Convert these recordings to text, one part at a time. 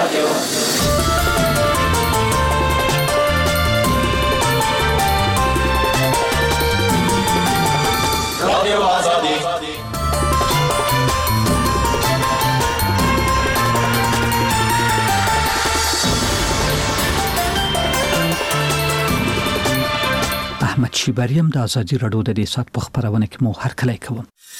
احمد شیبریم د ازادي رادیو د دې سات په خبرونه کې مو هر کله کوم.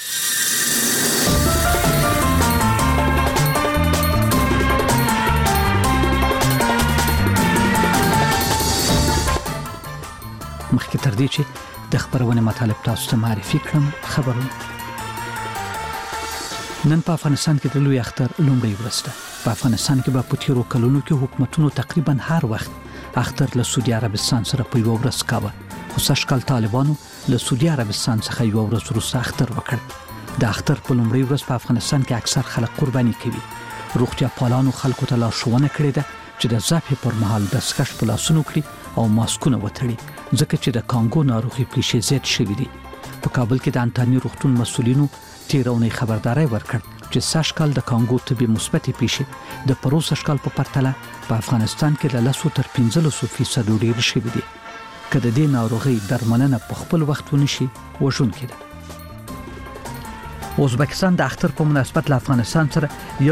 مخکې تر دې چې د خبرونه مطالب تاسو ته معرفي کړم خبرونه نن په افغانستان کې د لوی اختر لومړی ورځ ده. په افغانستان کې په تیرو کلونو کې حکومتونو تقریبا هر وخت اختر له سعودي عربستان سره په یو ورځ کاوه. خو سږکال طالبانو له سعودي عربستان څخه یو ورځ وروسته اختر وکړ. د اختر په لومړی ورځ په افغانستان کې اکثر خلک قرباني کوي. روغتیا پالانو خلکو ته لارښوونه کړې ده چې د ذبح پر مهال دستکش په لاسونو کړي او ماسکونه وتړي ځکه چې د کانګو ناروغي پیښې زیات شوې دي. په کابل کې د انټاني روغتون مسؤلینو تیرونی خبرداري ورکړ چې سږکال د کانګو طبي مثبتې پیښې د پروسه سږکال په پرتله په افغانستان کې له 10 تر 15% ډېر شوې دي. کله د ناروغي درملنه په خپل وخت ونشي وژونکې ده. ازبکستان د اختر په مناسبت له افغانستان سره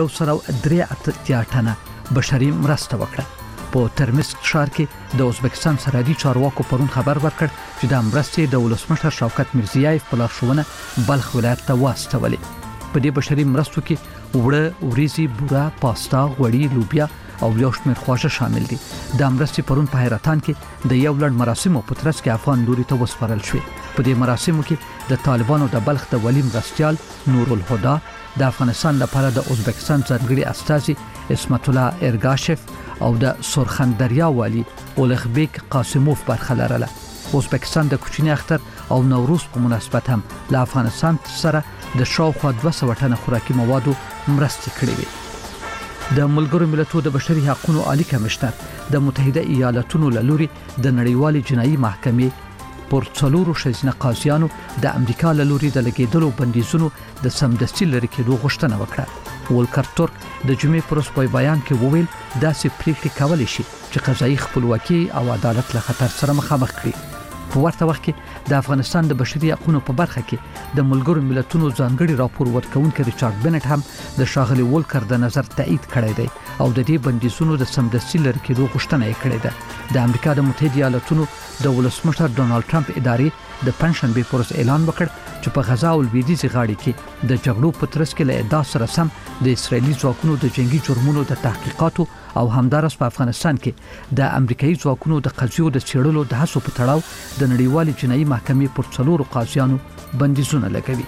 103 ټنه بشري مرسته وکړه. په ترمسک ښار کې د ازبکستان سرحدي چارواکو پرون خبر ورکړ چې د مرستې د ولسمشر شوکت میرزیایف په لارښوونه بلخ ولایت ته واستولې. په دې بشري مرستو کې وړه، وریځي، بوره، پاستا، غوړي، لوبیا او یو شمېر خواږه شامل دي. د مرستې پرون په حیرتان کې د یو لړ مراسمو په ترڅ کې افغان لوري ته وسپارل شوې. په دې مراسمو کې د طالبانو د بلخ د ولی مرستیال نور الهدى، د افغانستان لپاره د ازبکستان ځانګړي استازي اسمت الله ارګاشف او د سرخندریا والی اولغبیک قاسموف برخه لرله. ازبکستان د کوچنی اختر او نوروز په مناسبت هم له افغانستان سره د شاوخوا 200 ټنه خوراکي موادو مرستې کړې وي. د ملګرو ملتونو د بشري حقوقو عالی کمشنر د متحده ایالاتونو له لوري د نړیوالې جنایي محکمې پر څلورو ښځینه قاضیانو د امریکا له لوري د لګیدلو بندیزونو د سمدستي لرې کېدو غوښتنه وکړه. ولکر ترک د جمعې پر ورځ په بیان کې وویل داسې پریکړې کولای شي چې قضایي خپلواکي او عدالت له خطر سره مخامخ کړي. په ورته وخت کې د افغانستان د بشري حقوقو په برخه کې د ملګرو ملتونو ځانګړي راپور ورکونکي ریچارډ بنټ هم د شاغلي ولکر د نظر تایید کړی دی او د دې بندیزونو د سمدستي لرې کېدو غوښتنه یې کړې ده. د امریکا د متحده ایالاتونو د ولسمشر ډونالد ټرمپ ادارې د پنځشنبه پر ورځ اعلان وکړ چې په غزا او لویدیځ غاړي کې د جګړو په ترڅ کې له ادعا سره سم د اسرایلی ځواکونو د جنگي جرمونو د تحقیقاتو او همدارس په افغانستان کې د امریکایي ځواکونو د قضیو د څېړلو د هڅو په تړاو د نړیوالې جنایي محکمې پر څلورو قاضیانو بندیزونه لګوي.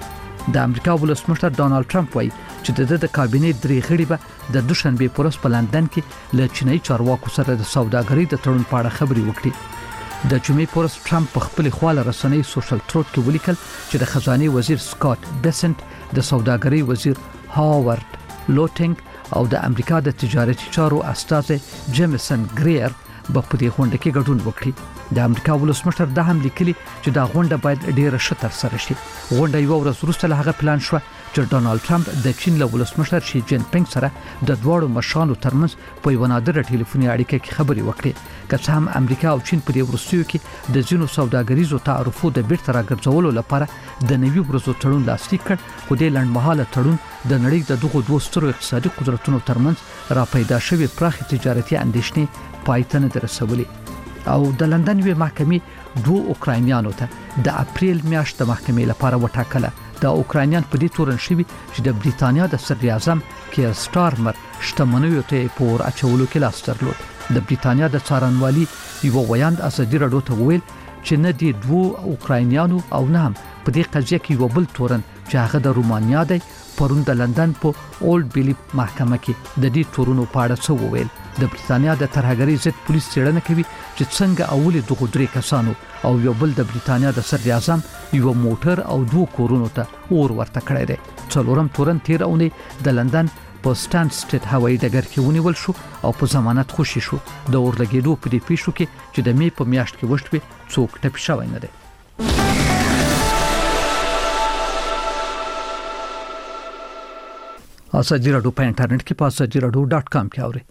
د امریکا ولسمشر ډونالد ټرمپ وایي چې د کابینې درې غړي به د دوشنبه پر ورځ په لندن کې له چینایي چارواکو سره د سوداګرۍ د تړون په اړه خبرې وکړي. د جمعې پر ورځ ټرمپ په خپل خواله رسنۍ سوشل تروت کې ولیکل چې د خزانه وزیر سکاٹ بیسنت، د سوداګرۍ وزیر هاورد لوټینګ او د امریکا د تجارتي چارو استازي جیمسن ګریر په دې غونډه کې ګډون وکړي. د امریکا ولسمشر دا هم لیکلي چې دا غونډه باید ډیره ښه ترسره شي. غونډه یو ورځ وروسته له هغه پلان شو چې ډونالد ټرمپ د چین له ولسمشر شي جین پینګ سره د دواړو مشرانو ترمنځ په یو نادره ټلیفوني اړیکه کې خبرې وکړي. که څه هم امریکا او چین په دې وروستیو کې د ځینو سوداګریزو تعرفو د بیرته راګرځولو لپاره د نوي ورځو تړون لاسلیک کړ، خو د لنډمهاله تړون د نړۍ د دغو دوه سترو اقتصادي قدرتونو ترمنځ را پیدا شوې پراخې تجارتي اندېښنې پای ته نه رسولې. او د لندن یوې محکمې دوه اوکراینیانو ته د اپریل میاشت د محکمې لپاره وټاکله. د اوکراینیان په دې تورن شوي چې د بریتانیا د صدر اعظم کیر سټارمر شتمنیو ته پور اچولو کې لاس درلود. د بریتانیا د څارنوالي یو ویاند ازادي راډیو ته ویل چې نه دي دوه اوکراینیانو او نه هم په دې قضیه کې یو بل تورن چې هغه د رومانیا دی پرون د لندن په اولډ بیلی محکمه کې د دې تورونو په اړه څه وویل. د بریتانیا د ترهګرۍ ضد پولیس څېړنه کوي چې څنګه اول دغه درې کسانو او یو بل د بریتانیا د صدر اعظم یو موټر او دوه کورونو ته اور ورته کړی دی. څلورم تورن تیر اونۍ د لندن په سټاند سټریټ هوایي ډګر کې ونیول شو او په ضمانت خوشي شو. د اور لګېدو په دې پیښو کې چې د می په میاشت کې وشوي څوک ټپي شوی نه دی. ازادي راډیو په انټرنیټ کې په azadieradio.com کې اورئ.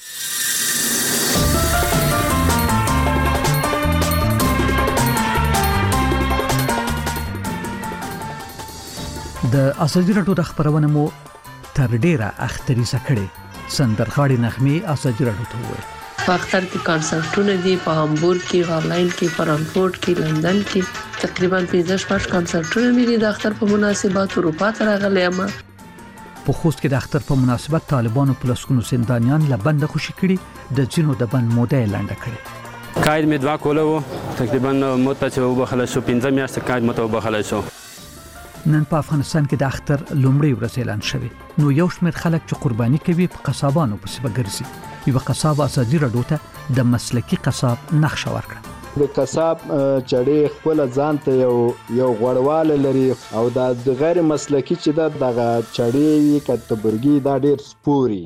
د ازادي راډیو د خبرونه مو تر ډیره اختریزه کړي سندرغاړي نغمه ازادي راډیو ته وایي. په اختر کې کنسرټونه دي، په هامبورګ کې، هالند کې، فرانکفورت کې، لندن کې تقریبا 15 کنسرټونه مې دي د اختر په مناسبت اروپا ته راغلي یم. په خوست کې د اختر په مناسبت طالبانو په لسکونو زندانیان له بند خوشي کړي، د جنو د بند موده لنډه کړي. قید مې 2 کوله وو، تقریبا مت چې وبخله شو 15 میاشتې قید مت وبخله شو. نن په افغانستان کې د اختر لومړی ورځ اعلان شوه، نو یو شمېر خلک چې قرباني کوي په قصابانو پسې بګرځي. یو قصاب ازادي راډیو ته د مسلکی قصاب نقشه ورکړه. د قصاب چړې خپل ځان ته یو غوړواله لري او د غیر مسلکی چې دغه چړې کټبرګي دا ډیر سپوري.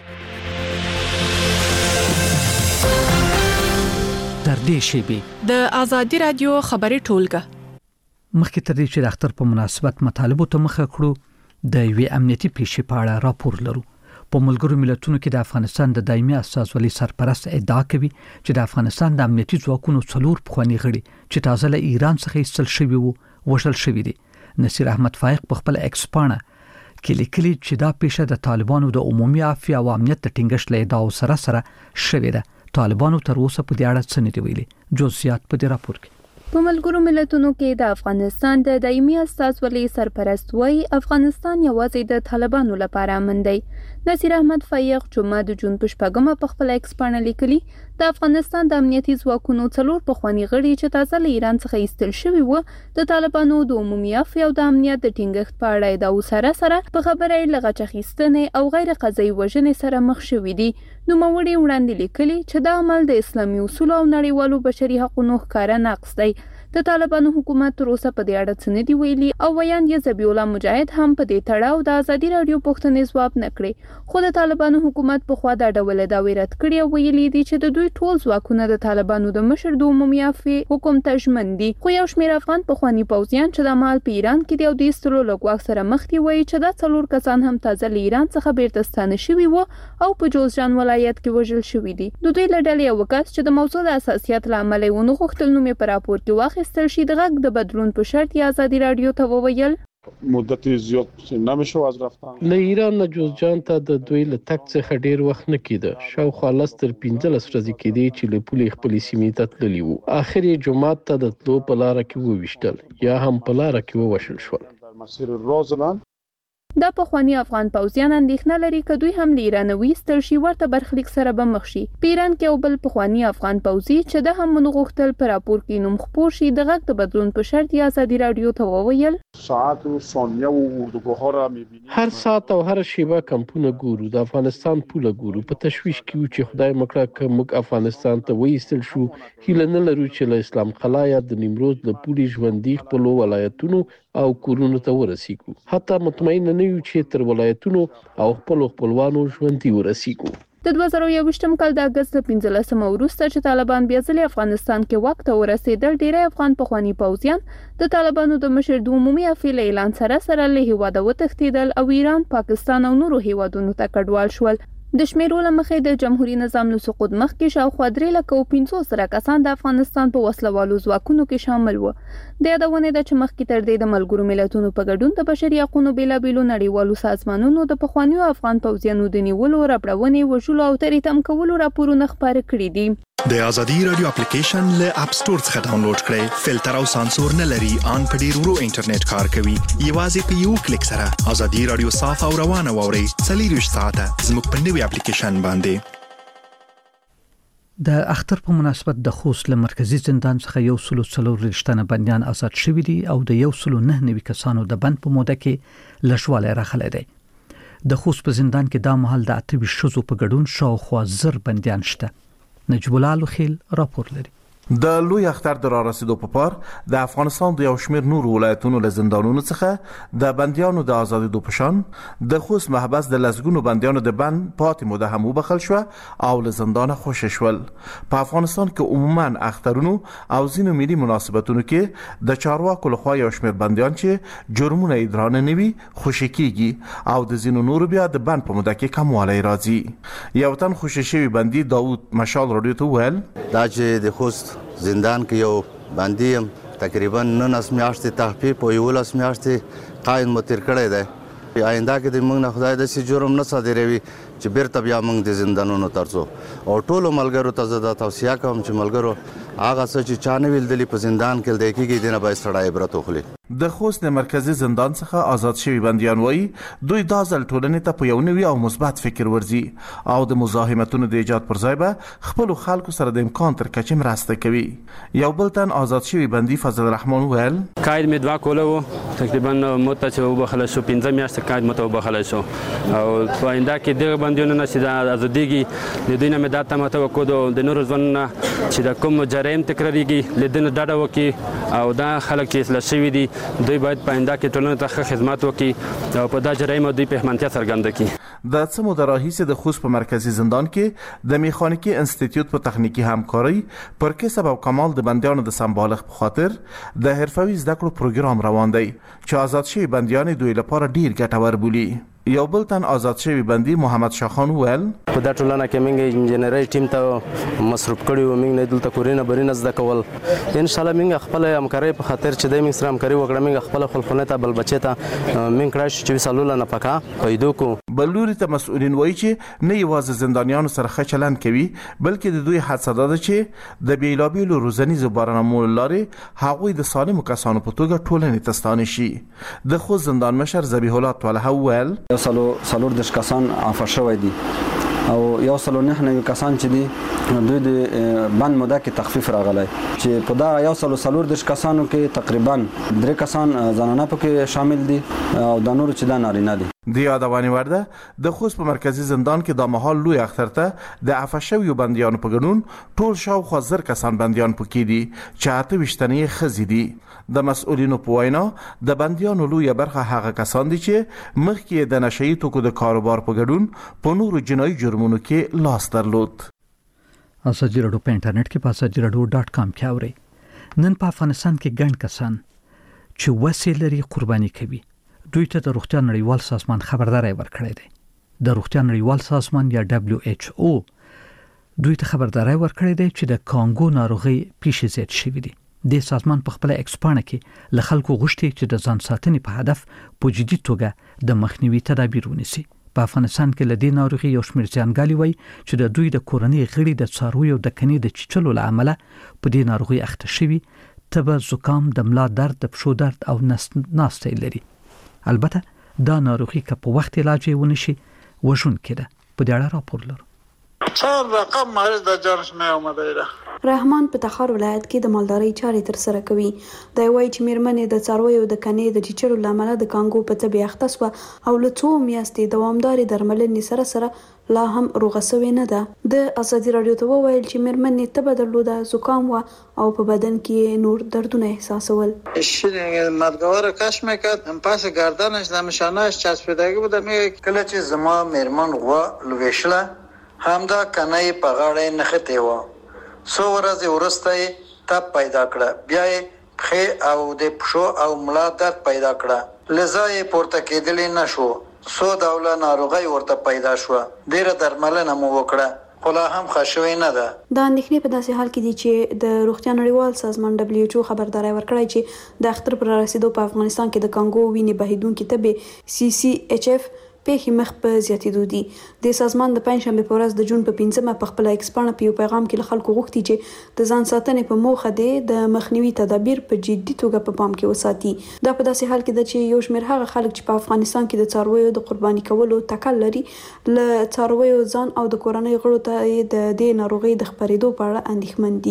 تر دې شی به د ازادي راډیو خبري ټولګه مخکې تر دې چې د اختر په مناسبت مطالبه ته مخه کړو د یوې امنیتي پیښې په اړه راپور لرو. په ملګرو ملتونو کې د افغانستان د دایمي استازولۍ سرپرست ادعا کوي چې د افغانستان د امنیتي ځواکونو 4 پخوانی غړي چې تازه له ایران څخه ایستل شوي وو وژل شوي دي. نصیر احمد فائق په خپل ایکس پاڼه کې لیکلي چې دا پیښه د طالبانو د عمومي عافیه او امنیت د ټینګښت له ادعاو سره شوې ده. طالبانو تر اوسه په دې اړه څه نه دی ویلي. جزئیات په دې راپور کې. په ملګرو ملتونو کې د افغانستان د دایمي استازولۍ سرپرست وایي افغانستان یوازې د طالبانو لپاره امن دی. نصیر احمد فائق جمعه د جون په 4 په خپل ایکس پاڼه لیکلي د افغانستان د امنیتي ځواکونو 4 پخوانی غړي چې تازه له ایران څخه ایستل شوي وو د طالبانو د عمومي عافیه او د امنیت د ټینګښت په اړه د سره په خبره لغه چخیستنې او غیر قضایي وژنې سره مخ شوي دي. نو موړي وړاندې لیکلي چې دا عمل د اسلامي اصول او نړیوالو بشري حقوقو ښکارا نقض دی. د طالبانو حکومت تر اوسه په دې اړه څه نه دی ویلي او ویاند ذبیح الله مجاهد هم په دې تړاو د ازادي راډیو پوښتنې ځواب نه کړی. خو د طالبانو حکومت په خوا دا ډول دعوی رد کړي او ویلي دي چې د دوی ټول ځواکونه د طالبانو د مشر د عمومي عافیه حکم ته ژمن دي. خو یو شمېر افغان پخوانی پوځیان چې د مال په ایران کې دی او د ایستلو لګواک سره مخ دي وایي چې دا 4 کسان هم تازه له ایران څخه بیرته ستانه شوي وو او په جوزجان ولایت کې وژل شوي دي. د دوی له ډلې یو کس چې د موضوع د اساسیت له امله ونه غوښتل نوم یې په راپور کې واخیستل شي د غږ د بدلون په شرط یې ازادي راډیو ته وویل مدت زیات نمیشه از رفتن له ایران نه جوزجان ته د دوی له تک څخه ډیر وخت نه کیده. شاوخوا 15 ورځې کېدې چې له پولې خپلې سیمې ته تللي وو. اخر یې جمعات ته د تلو په لاره کې وویشتل یا هم په لاره کې ووشل شول. در مسیر روزلند دا پخوانی افغان پوځیان اندېښنه لري که دوی هم له ایران ویستل شي ورته برخلیک سره به مخ شي. په ایران کې یو بل پخوانی افغان پوځي چې د هم غوښتل په راپور کې نوم خپور شي د غږ د بدلون په شرط یې ازادي راډیو ته وویل ساعت و ثانیه و اردوگاه را می‌بینیم. هر ساعت او هر شیبه کمپونه ګورو، د افغانستان پوله ګورو. په تشویش کې یو چې خدای مکړه که موږ افغانستان ته ویستل شو هیله نه لرو چې له اسلام قلعه یا د نیمروز له پولې ژوندي خپلو ولایتونو او کورونو ته ورسیږو. حتی مطمئن نه یو چې تر ولایتونو او خپلوانو ژوندي ورسیږو. د 2021م کال د اگست 15 وروسته چې طالبان بیا ځلې افغانستان کې وخت ورسېدل ډېری افغان پخوانی پوځیان د طالبانو د مشر د عمومي عافیه اعلان سره له هیواده وتښتېدل او ایران، پاکستان او نورو هیوادونو ته کډوال شول. د شمیرو له مخې د جمهوریت نظام له سقوط مخکې شاوخوا 3,50,000 کسان د افغانستان په وسلوالو ځواکونو کې شامل وو. د یادونې ده چې مخکې تر دې د ملګرو ملتونو په ګډون د بشري حقوقو بیلابېلو نړیوالو سازمانونو د پخوانیو افغان پوځیانو د نیولو، ربړونې، وژلو او تریتم کولو راپورونه خپاره کړي دي. د ازادي رادیو اپلیکیشن له اپ سٹور څخه ډاونلوډ کړئ. فلټر او سانسور نه لري، ان په ډیر ورو انټرنیټ کار کوي. یوازې په یو کلیک سره ازادي رادیو صاف او روانه ووري. 24 ساعته زموږ په نوي اپلیکیشن باندې. د اختر په مناسبت د خوست له مرکزی زندان څخه 140 بنديان آزاد شوي دي او د 190 کسانو د بند په موده کې لښواله راخلي دي. د خوست په زندان کې دا مهال د 28 شذو په ګډون شاوخوا 1000 بنديان شته. نجیب الله لوخیل راپور لري. د لوی اختر د رارسیدو په پار د افغانستان د یو شمېر نور ولایتونو له زندانونو څخه د بندیانو د آزادېدو په شان د خوست محبس د لسګونو بندیانو د بند پاتې موده هم وبخښل شوه او له زندانه خوشې شول. په افغانستان کې عموما اخترونو او ځینو ملي مناسبتونو کې د چارواکو لخوا یو شمېر بندیان چې جرمونه یې درانه نه وي خوشې کیږي او د ځینو نورو بیا د بند په موده کې کموالی راځي. یو تن خوشې شوي بندي داود مشال راډیو ته وویل دا چې د خوست زندان کې یو بندي یم تقریبا 19 میاشتې تحقیق او 11 میاشتې قاید مو تیر کړی دی. آینده کې د موږ نه خدای داسې جرم نه صادروي چې بیرته بیا موږ د زندانونو ترڅو او ټولو ملګرو ته زه دا توصیه کوم چې ملګرو هغه څه چې چا نه ویل دلی په زندان کې دی کېږي دې نه باید سړی عبرت واخلي. د خوست مرکزی زندان څخه آزاد شوي بندیان وایي دوی دا ځل ټولنې ته په یو نوي او مثبت فکر ورځي او د مزاحمتونو د ایجاد پر ځای به خپلو خلکو سره د امکان تر کچې مرسته کوي. یو بل تن آزاد شوي بندي فضل الرحمن ویل قاید مې دوه کوله و تقریبا موته چې وبخښلی شو 15 میاشتې قاید موته وبخښلی شو او په آینده کې دغه بندیانو نه چې د ازادېږي د دوی نه مې دا تمه توقع د نورو ژوند نه چې د کوم جرایم تکراریږي له دې نه ډډه وکړي او دا خلک چې اصلاح شوي دي دوی باید په آینده کې ټولنې ته ښه خدمت وکړي او په دا جرایم دوی پښمنتیا څرګنده کړي. د څه موده راهیسې د خوست په مرکزی زندان کې د میخانیکي انسټیټیوټ په تخنیکی همکارۍ پر کسب او کمال د بندیانو د سمبالښت په خاطر د حرفوي زده کړو پروګرام روان دی چې آزاد شوي بندیان دوی لپاره ډیر ګټور بولي. یو بل تن آزاد شوي بندي محمد شاخان ویل په دا ټولنه کې موږ انجینری ټیم ته مصروف کړي وو موږ نه دلته کورینه برینه زده کول ان شاء الله موږ خپل همکاري په خاطر چې د موږ سره همکاري وکړه موږ خپل خلکونه ته بل بچی ته موږ کړای شو چې وسالوله نه پکا پیدا کو. بل لوري ته مسؤلین وایي چې نه یوازې زندانیانو سره ښه چلند کوي بلکې د دوی هڅه ده چې د بیلابیلو روزنیزو برنامو لارې هغوی د سالمو کسانو په توګه ټولنې ته ستانه شي. د خوست زندان مشر ذبیح الله طلحه ویل سلور دش کسان عفو شوی دي او یو سلو نه کسان چې دي دوی د بند موده کې تخفیف راغلی چې په دا یو سلور دش کسانو کې تقریبا 3 کسان زنانه پکې شامل دي او د نورو چې دا نارینه دي. د یادونې وړ ده د خوست په مرکزی زندان کې د مهال لوی اختر ته د عفو شویو بندیانو په ګډون ټول شاوخوا 1000 کسان بندیان پکې دي چې 28 تنې ښځې دي. د مسؤلینو په وینا د بندیانو لوی برخه هغه کسان دي چې مخکې د نشئی توکو د کاروبار په ګډون په نورو جنایي جرمونو کې لاس درلود. اساجي رادیو په انټرنیټ کې په asajiradio.com کې اوري. نن په افغانستان کې ګڼ کسان چې وسیله لري قرباني کوي. دوی ته د روغتیا نړیوال سازمان خبرداري ورکړې ده. د روغتیا نړیوال سازمان یا WHO دوی ته خبرداري ورکړې ده چې د کانګو ناروغي پیښې زیات شوې دي. د سازمان په خپل ایکسپانه کې له خلکو غوښتي چې د ځان ساتنې په هدف په جدي توګه د مخنیوي تدابیر ونیسي. په افغانستان کې لدې ناروغي یو شمېر ځانګالي وای چې د دوی د کورنۍ غړي د څارویو د کني د چیچلو لامل په دې ناروغي اخته شوي تبه زکام د ملا درد د پښو درد او ناستې لري. البته دا ناروغي که په وخت علاج ونشي وژونکې ده. په دې اړه راپور لرو. چهار رقم مریض در جانش می آمده. رحمان په تخار ولایت کې د مالدارۍ چارې تر سره کوي. دا وایي چې میرمنې د څارویو د کنې د چیچلو لامل د کانګو په تبه اخته شوه او له څو میاشتې دوامداري درملنې سره لا هم روغه شوې نه ده. د ازادي رادیو ته وویل چې میرمنې تبه درلوده، زکام و او په بدن کې نور دردونه احساسول. مدگوار کش میکرد پس گردنش نمشانهش چسبیدگی بود. کله چې زما میرمن غوا لویشله همدا کنه په غاړه نخته و. سو ورځې ورسته تب پیدا کړه، بیا یې پښې او د پښو او ملا درد پیدا کړه، لذا یې پورته کېدلی نشو. سو ډوله ناروغي ورته پیدا شوه، ډیره درملنه مو وکړه خو لا هم ښه شوې نه ده. دا اندېښنې په داسې حال کې دي چې د روغتیا نړیوال سازمان WHO خبرداری ورکړی چې د اختر پر رسیدو په افغانستان کې د کانګو وینې بهیدونکې تبې CCHF پیښې مخ په زیاتېدو دي. د سازمان د پنځشنبه په ورځ د جون په 15مه په خپل ایکسپانه په پیغام کې له خلکو غوښتي چې د ځان ساتنې په موخه د مخنیوي تدابیر په جدي توګه په پام کې وساتي. دا په داسې حال کې ده چې یو شمېر هغه خلک چې په افغانستان کې د څارویو د قرباني کولو تکل لري له څارویو ځان او د کورنۍ غړو ته د دې ناروغۍ د خپرېدو په اړه اندېښمن دي.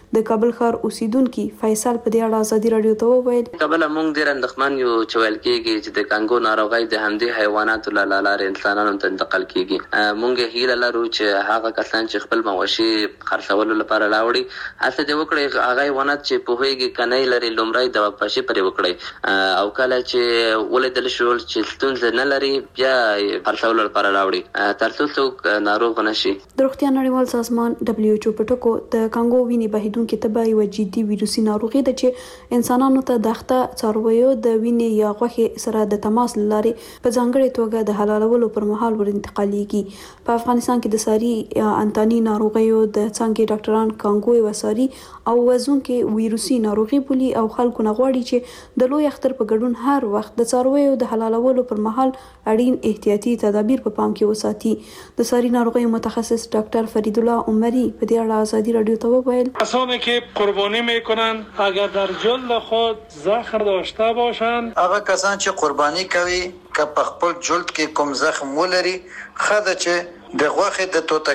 د کابل ښار اوسیدونکو فیصل په دې اړه ازادي رادیو ته وویل کابل مونږ ډیر اندېښمن یو چې ویل کېږي چې د کانګو ناروغي د همدې حیواناتو له لارې انسانانو ته انتقال کیږي مونږ هیله لرو چې هغه کسان چې خپل مواشي خرڅولو لپاره لاوړي هڅه دې وکړي هغه حیوانات چې په هیګي کني لري لومړی د پاشي پرې وکړي او کله چې ولیدل شو چې ستونزه نه لري بیا خرڅولو لپاره لاوړي ترڅو څوک ناروغ نشي د روغتیا نړیوال سازمان WHO په ټکو د کانګو وینې بهیدونکو تبه یو جدي ویروسي ناروغي ده چې انسانانو ته د اخته څارویو د وینې یا غوښې سره د تماس لاري په ځانګړي توګه د حلالولو پر مهال ور انتقالېږي په افغانستان کې د ساري انتاني ناروغیو د څنګه ډاکټران کانګو وساري او وزونکو ویروسي ناروغي بولی او خلکو نه غواړي چې د لوی اختر په ګډون هر وخت د څارویو د حلالولو پر مهال اړین احتیاطي تدابیر په پام کې وساتي د ساري ناروغیو متخصص ډاکټر فرید الله عمری په دې اړه ازادي رادیو ته وویل کسانی که قربانی میکنن اگر در جلد خود زخم داشته باشند هغه کسان چې قربانی کوي که په خپل جلد کې کوم زخم ولري خدای چې د غوښې د توته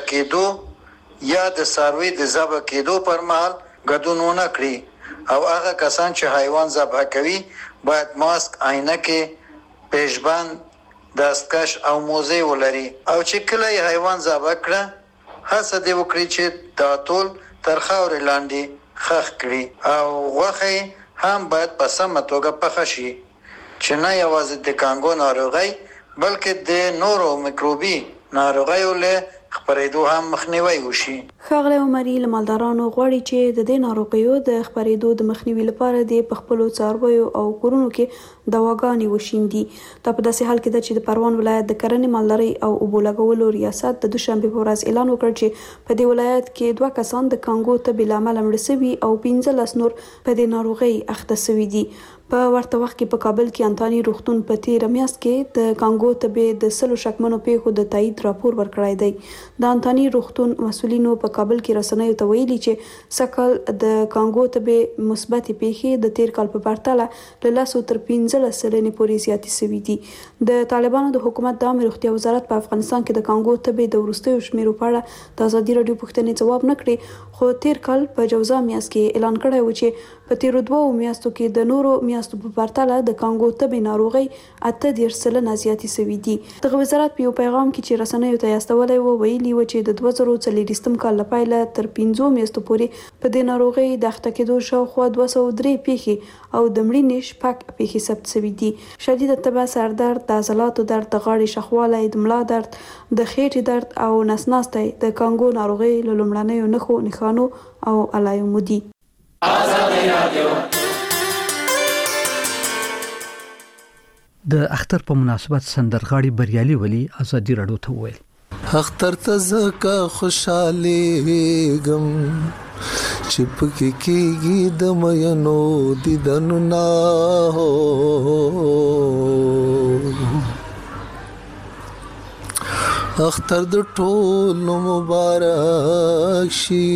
کېدو یا د څاروي د ذبح کېدو پر مهال ګډون ونه کړي او هغه کسان چې حیوان ذبح کوي باید ماسک عینکې پیشبند دستکش او موزه ولري او چې کله حیوان ذبح کړه هڅه دې وکړي چې دا ټول تر خاورې لاندې خښ کړي او غوښه هم باید په سمه توګه پخه شي چې نه یوازې د کانګو ناروغي بلکې د نورو میکروبي ناروغیو له خپرېدو هم مخنیوي وشي. ښاغلی عمري له مالدارانو غواړي چې د دې ناروغیو د خپرېدو د مخنیوي لپاره د خپلو څارویو او کورونو کې دواګانې وشیندي. دا په داسې حال کې ده چې د پروان ولایت د کرنې مالدارۍ او اوبو لګولو ریاست د دوشنبه په ورځ اعلان وکړ چې په دې ولایت کې 2 کسان د کانګو تبې له امله مړه شوي او 15 نور په دې ناروغۍ اخته شوي دي. په ورته وخت کې په کابل کې انتاني روغتون په تیر میاشت کې د کانګو تبې د 100 شکمنو پیښو د تایید راپور ورکړی دی. د انتاني روغتون مسولینو په کابل کې رسنیو ته ویلي چې سکل د کانګو تبې مثبت پیښې د تیر کال په پرتله له 10 تر 15 سلنې پورې زیاتې شوي دي. د طالبانو د حکومت د عامه روغتیا وزارت په افغانستان کې د کانګو تبې د وروستیو شمیرو په اړه د ازادي رادیو پوښتنې ځواب نه کړي خو تیر کال په جوزا میاشت کې اعلان کړی و چې په تیرو 2 میاشتو کې د نورو میاشتو په پرتله د کانګو تبې ناروغي 18% زیاتې شوي دي. دغه وزارت په یو پیغام کې چې رسنیو ته استولای و ویلي و چې د 2024 کال لپاره تر 15 میاشتو پورې په دې ناروغي د اخته کېدو شاوخوا 203 پیښې او د مړینې 6 پیښې ثبت شوي دي. شدید تبه، سردرد، د عضلاتو درد، د غاړې شخوالی، د ملا درد، د خېټې درد او نسناستي د کانګو ناروغي له لومړنیو نښانو او علایمو دي. د اختر په مناسبت سندرغاړي بریالي ولی ازادي رادیو ته وویل اختر ته زکه خوشاله غم چپ کېږي د مینو دیدن نا هو اختر د ټولو مبارک شي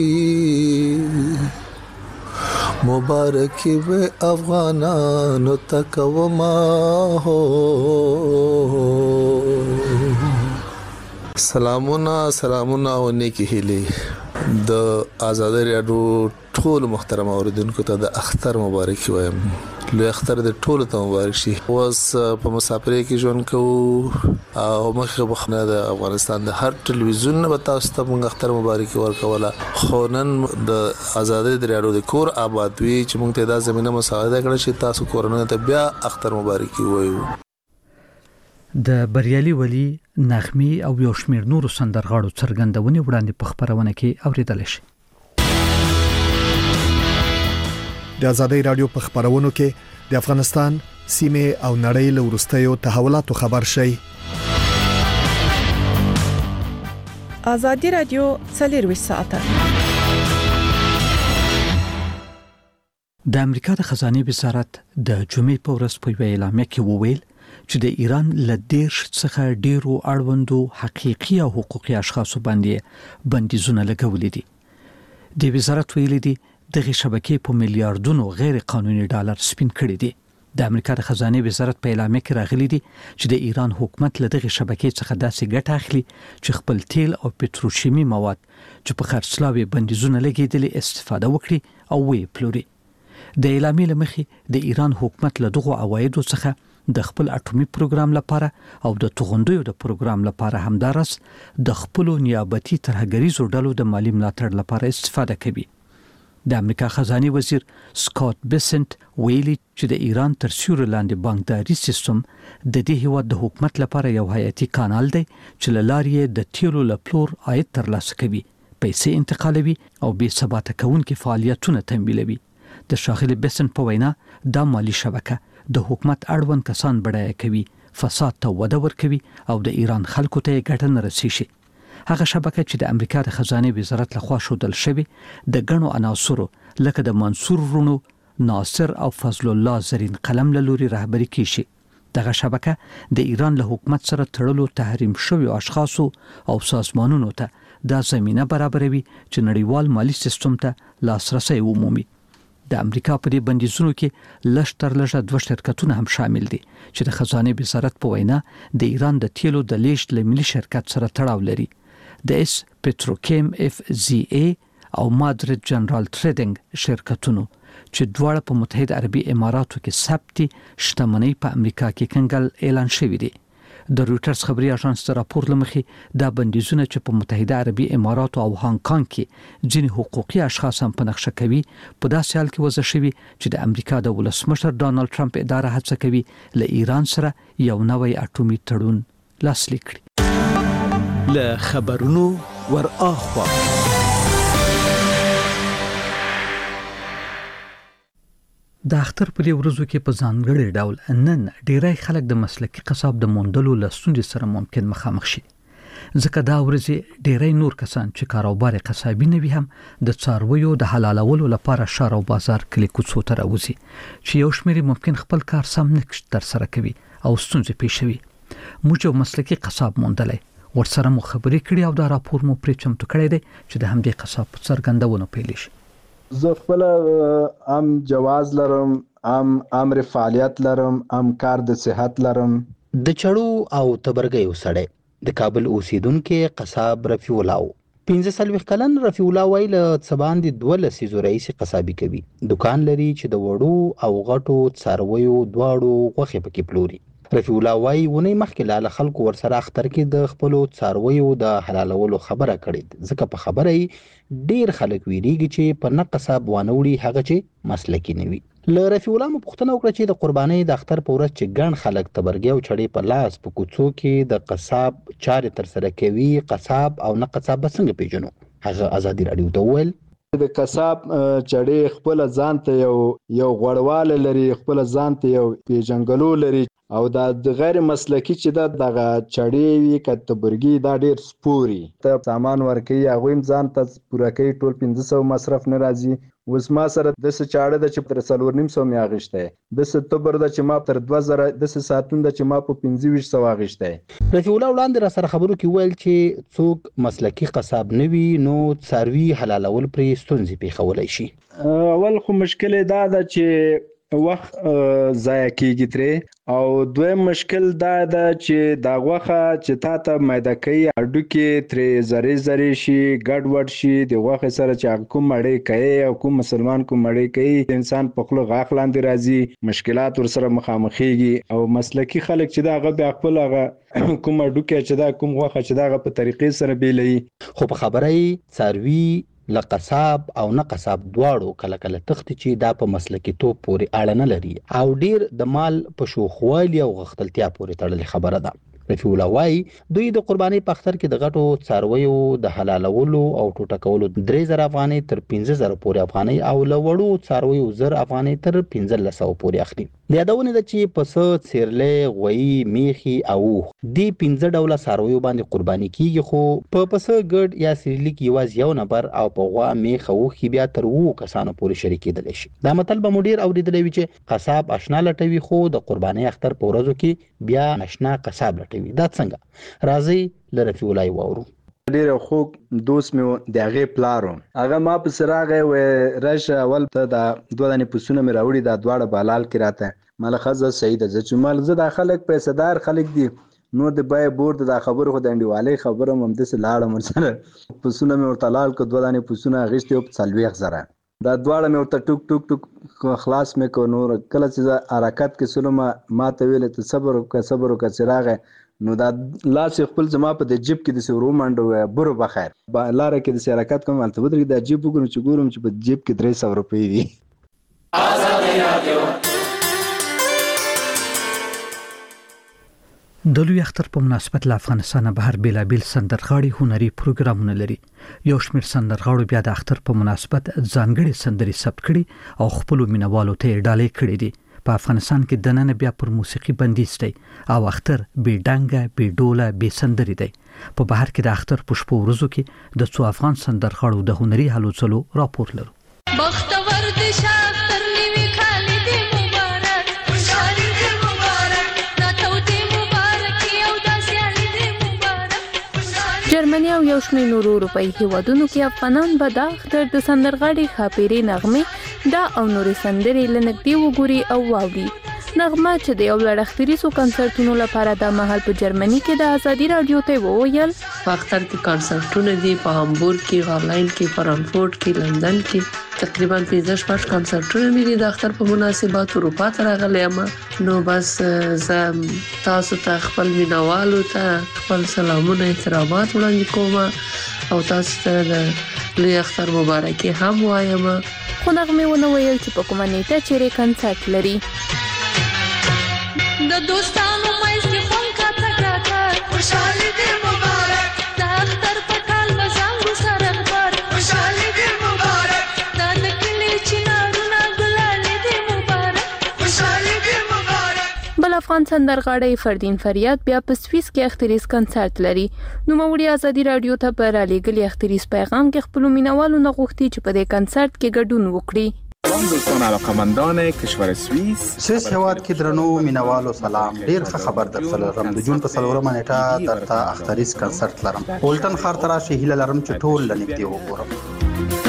مبارک به افغانانو تکوما هو سلامونه او نیکی هیله د آزادی رادیو ټول محترم اوریدونکو ته د اختر مبارک وایم. لوی اختر د ټولو ته مبارک شي. اوس په مسافرۍ کې ژوند کوو او مخه بخنه د افغانستان د هر ټلویزیون نه تاسو ته موږ اختر مبارک ورکوله. خو نن د آزادی رادیو د کور آباد وی چې موږ ته د زمينه مساعده کړې چې تاسو کورونه ته بیا اختر مبارک وایو. د بریالي ولی نغمي او یو شمیر نورو سندرغاړو څرګندونې وړاندې په خبرونه کې اوریدل شي. د آزادی رادیو په خبرونو کې د افغانستان سیمه او نړۍ له ورستیو تحولاتو خبر شي. آزادی رادیو 24 ساعته. د امریکا د خزانه وزارت د جمعې په ورځ په اعلامیه کې وویل چې د ایران له 10 څخه ډیرو اړوندو حقوقي او حقوقي اشخاصو باندې بندیزونه لګولې دي. د وزارت ویلي دي دغه شبکې په میلیارډونو غیر قانوني ډالر سپین کړي دي. د امریکا د خزانه وزارت په اعلامیه کې راغلي دي چې د ایران حکومت له دغه شبکې څخه داسې ګټه اخلي چې خپل تیل او پټروشیمي مواد چې په خرڅلاو بندیزونه لګیدلي استفاده وکړي او وی پلوري. د اعلامیې لمخې د ایران حکومت له دغه عوایدو څخه د خپل اټومي پروګرام لپاره او د توغندیو د پروګرام لپاره همدارس د خپل نیابتي ترهګریزو ډلو د مالی ملاتړ لپاره استفاده کوي. د امریکا خزانه وزیر سکاٹ بیسنت ویلي چې د ایران تر سیوري لاندې بانکداري سیستم د دې هیواد د حکومت لپاره یو حیاتي کانال دی چې له لارې د تیلو له پلور عاید ترلاسه کوي، پیسې انتقالوي او بې ثباته کوونکي فعالیتونه تمویلوي. د ښاغلي بیسنت په وینا دا مالی شبکه د حکومت اړوند کسان بډایه کوي، فساد ته وده ورکوي او د ایران خلکو ته ګټه نه رسیږي. هغه شبکه چې د امریکا د خزانه وزارت لخوا شودل شوی د غنو عناصرو لکه د منصور رونو، ناصر او فضل الله زرین قلم له لوري رهبری کیږي. دغه شبکه د ایران له حکومت سره تړلو تحریم شوی اشخاص او سازمانونو ته د زمينه برابروي چې نړیوال مالی سیستم ته لاسرسي ومومي. د امریکا په دې بندیزونو کې لشتر لږه 2 شرکتونه هم شامل دي چې د خزانه وزارت په وینا د ایران د تیلو د لیږد له ملي شرکت سره تړاو لري. د اس پټروکیم اف زی ای او مادرید جنرال ټریډینګ شرکتونو چې دواړه په متحده عربي اماراتو کې ثبت شتمنۍ په امریکا کې کنګل اعلان شوی دی. د رويټرز خبري اژانس د راپور لمخې دا بندیزونه چې په متحده عربي اماراتو او هانګ کانګ کې ځینې حقوقي اشخاص هم په نقشه کوي په داسې حال کې وضع شوی چې د امریکا د ولسمشر ډانلډ ټرمپ اداره هڅه کوي له ایران سره یو نوی اټومي تړون لاسلیک کړي. له خبرونو ور اخوا د اختر په ورځو کې په ځانګړي ډول نن ډیری خلک د مسلکي قصاب د موندلو لستونې سره ممکن مخامخ شي، ځکه دا ورځې ډیری نور کسان چې کاروبار قصابي نه وي هم د څارویو د حلالولو لپاره شهر او بازار کلی کوڅو ته راوځي چې یو شمېر ممکن خپل کار سم نه تر سره کوي او ستونزې پیښوي. موږ یو مسلکي قصاب موندلی ورسره مو خبرې کړې او دا راپور مو پرې چمتو کړی دی چې د همدې قصاب په څرګندونو پیل شي. زه خپل جواز لرم، امر فعالیت لرم، کار د صحت لرم. د چړو او تبرګیو سړی د کابل اوسیدونکو قصاب رفیع الله 15 کلن رفیع الله ویل څبان دي 12 رئیس قصابي کوي، دکان لري چې د وړو او غټو څارویو دواړو غوښه پکې پلوري. رفیع الله وای ونی مخکې لاله خلکو ورسره اختر کې د خپل څارویو د حلالولو خبره کړې، ځکه په خبره یې ډیر خلک ویریږي چې په نقصاب وانوړي هغه چې مسلکی نه وي. له رفیع الله مو پوښتنه وکړه چې د قربانۍ د اختر په ورځ چې ګڼ خلک تبرګي او چړې په لاس په کوڅو کې د قصاب چارې تر سره کوي، قصاب او نه قصاب څنګه پیژنو؟ هغه ازادي رادیو ته وویل د قصاب چړې خپل ځان ته یو غوړواله لري، خپل ځان ته یو پیژنګلو لري او د غیر مسلکی چې دغه چړې وي کتبرګي دا ډیر سپوري ته سامان ورکي هغه ځان ته پوره کوي، ټول 1500 مصرف نه راځي. اوس ما سره د چاړه د چې تر 4.5 می اغشته، د ستوبر د چې ما تر 2000 د ساتون د چې ما په 2500 اغشته. رفیع الله وړاندې را سره خبرو کې ویل چې څوک مسلکی قصاب نه وي نو څاروي حلالول پرې ستونزې پیښولای شي. اول خو مشکل دا ده چې وخت ضایع کیږي ترې، او دویم مشکل دا ده چې دا غوښه چې تا ته میده کوي هډوکي ترې زری شي، ګډوډ شي، د غوښې سره چې کوم مړی کوي او کوم مسلمان کوم مړی کوي انسان په خپل غاښ لاندې راځي، مشکلات ورسره مخامخېږي. او مسلکی خلک چې دا هغه بیا خپل هغه کوم هډوکي چې دا کوم غوښه چې دا په طریقې سره بیلوي. خو په خبره یې څاروي لقصاب او نه قصاب دواړو کله کله تخت چې دا په مسلکی توپ پورې اړه نه لري او ډیر د مال په شوخوالي او غختلتیا پورې تړلې خبره ده. رفیع الله وای دوی د قربانۍ په اختر کې د غټو څارویو د حلالولو او ټوټه کولو 3000 افغانۍ تر 15000 پورې افغانۍ او لوړو څارویو 1000 افغانۍ تر 1500 پورې اخلي. د یادونه ده چې پس څیرلې غوي میخي او دی 15 ډوله څارویو باندې قرباني کیږي، خو په پس ګډ یا سریلیک یوازې یو نفر او په غوا میخ او خي بیا تر 2 کسانو پورې شریکېدل شي. دا مطلب به مدیر اوریدلې وي چې قصاب آشنا لټوي خو د قربانۍ اختر په ورځو کې بیا نشنا قصاب لټوي. دا څنګه؟ راځي لرفیع الله وورو. ډیر خو دوست مې دغه پلارو هغه ما په سراغه و راشه اول ته دا دوه دنې پسونه مې راوړي دا دواړه بالال کې راته ملخصه صحیح ده چې مال زه د خلک پیسې خلک دي نو د بای بورد د خبرو خو د انډیوالۍ خبره هم د سلاړه مرسره پسونه مې ورته لال کو دوه دانې پسونه غشتي په سلويخ زره دا دواړه مې ورته ټوک ټوک ټوک خلاص مې کو نور کله چې حرکت کې سلمه ما ته ویل ته صبر وکړه چراغه نو دا لاس خپل زما په د جیب کې د سورو منډو برو بخیر لاره کې د حرکت کوم البته بدري د جیب وګورم چې ګورم چې په جیب کې 300 روپۍ دي آزادي رادیو د لوی اختر په مناسبت له افغانستان بهر بیلابیل سندرغاړي هنري پروګرامونه لري یو شمېر سندرغاړو بیا د اختر په مناسبت ځانګړي سندري ثبت کړي او خپل مینوالو ته ډالۍ کړي دي په افغانستان کې د نن بیا پر موسیقي بندیز دی او اختر بې ډنګه بې ډوله بې سندري دی په بهر کې د اختر په شپو ورځو کې د څو افغان سندرغاړو د هنري هلو ځلو راپور لرو بختور دي شاطر نیوي خالد مبارک خوشالي دي مبارک ناتوتي مبارک یو داسيالي دي مبارک جرمني او یو شمېر نورو اروپایي هیوادونو کې افغانان به د اختر د سندرغاړي خاپيري نغمه دا او نورې سندرې لنګدي وګوري او واوري نغمه چې د یو لړ اختریسو کنسرتونو لپاره د مهال په جرمني کې د ازادي رادیو ته وویل په اختر کې کنسرتونه دي په هامبورګ کې هالند کې فرانکفورت کې لندن کې تقریبا 15 کنسرتونه مې د اختر په مناسبت اروپا ته راغلی یم نو بس زه تاسو ته خپل مینوالو ته خپل سلامونه احترامات وړاندې کوم او تاسو ته د لوی اختر مبارکي هم وایم خو نغمه ونه ویل چې په کومه نیټه چیرې کنسرت لري د دوستانو مېز کې خون کاته خوشالي دې مبارک د اختر په کال مزنګ سره خبر خوشالي دې مبارک د نکلي چنارونه ګلالي دې مبارک خوشالي دې مبارک بل افغان سندرغاړی فردین فریاد بیا په سویس کې اختریز کنسرت لري نو موړي ازادي رادیو ته پر علیګلی اختریز پیغام کې خپل مینوالو نه غوښتي چې په دې کنسرت کې ګډون وکړي دوستان علاقمندان کشور سوئیس هیواد کې درنو مینوالو سلام ډیر ښه خبر درته لرم د جون په 4 نیټه درته اختریز کنسرت لرم ولټن خار ترا شهیل لرم چې ټول لنیږدې وګورم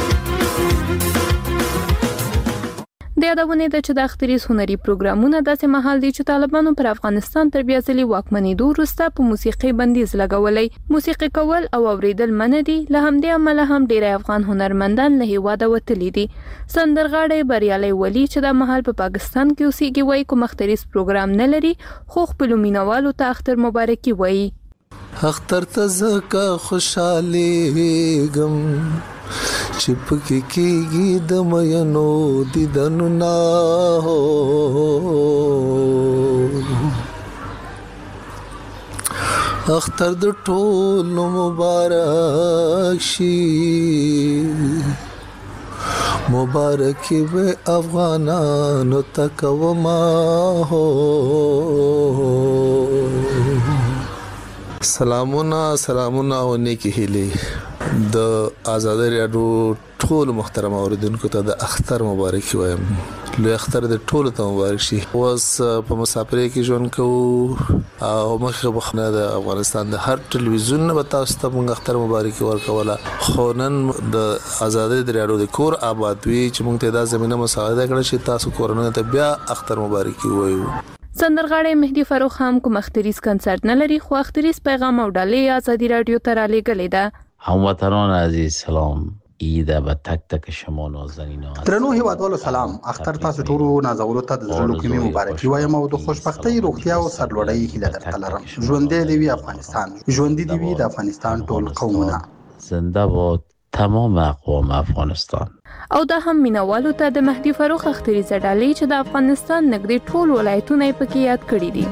د یادونه ده چې د اختریز هنري پروګرامونه داسې مهال دي چې طالبانو پر افغانستان تر بیا ځلې واکمنېدو وروسته په موسیقي بندیز لګولې موسیقي کول او اوریدل منع دي له همدې امله هم ډېر افغان هنرمندان له هیواده وتلي دي سندرغاړی بریالي ولی چې د مهال په پاکستان کې اوسېږي وایي کوم اختریز پروګرام نه لري خو خپل مینوالو ته اختر مبارکي وایي اختر ته زکه خوشالي غم چپکی کیږي د مینو دیدنو نا هو اختر د ټولو مبارک شي مبارکي به افغانانو تکوما هو سلامونه او نیکی هیلې د آزادی رادیو ټول محترم اوریدونکو ته د اختر مبارکي وایم لوی اختر د ټولو ته مبارک شي اوس په مسافرۍ کې ژوند کوو او مخه بخنه د افغانستان د هر ټلویزیون نه تاسو ته موږ اختر مبارکي ورکوله خو نن د آزادی رادیو د کور آبادوي چې موږ ته د زمينه مساعده کړې چې تاسو کورونه ته بیا اختر مبارکي وایو سندرغاړی مهدي فاروق هم کوم اختریز کنسرت نه لري خو اختریز پیغام او ډالۍ ازادي رادیو ته را لېږلې ده هموطنان عزیز سلام عید به تک تک شما نازنینان درنو هیوادوالو سلام اختر تاسو ټول نازولو ته د زړه کې مبارکي وایم او د خوشبختۍ روغتیا او سرلوړۍ هیله درته لرم ژوندې دی وي افغانستان ژوندې دی وي د افغانستان ټول قومونه زنده باد تمام اقوام افغانستان او دا هم مینوالو ته د مهدي فاروق اختریز ډالۍ چې د افغانستان نږدې ټول ولایتونه یې پکې یاد کړي دي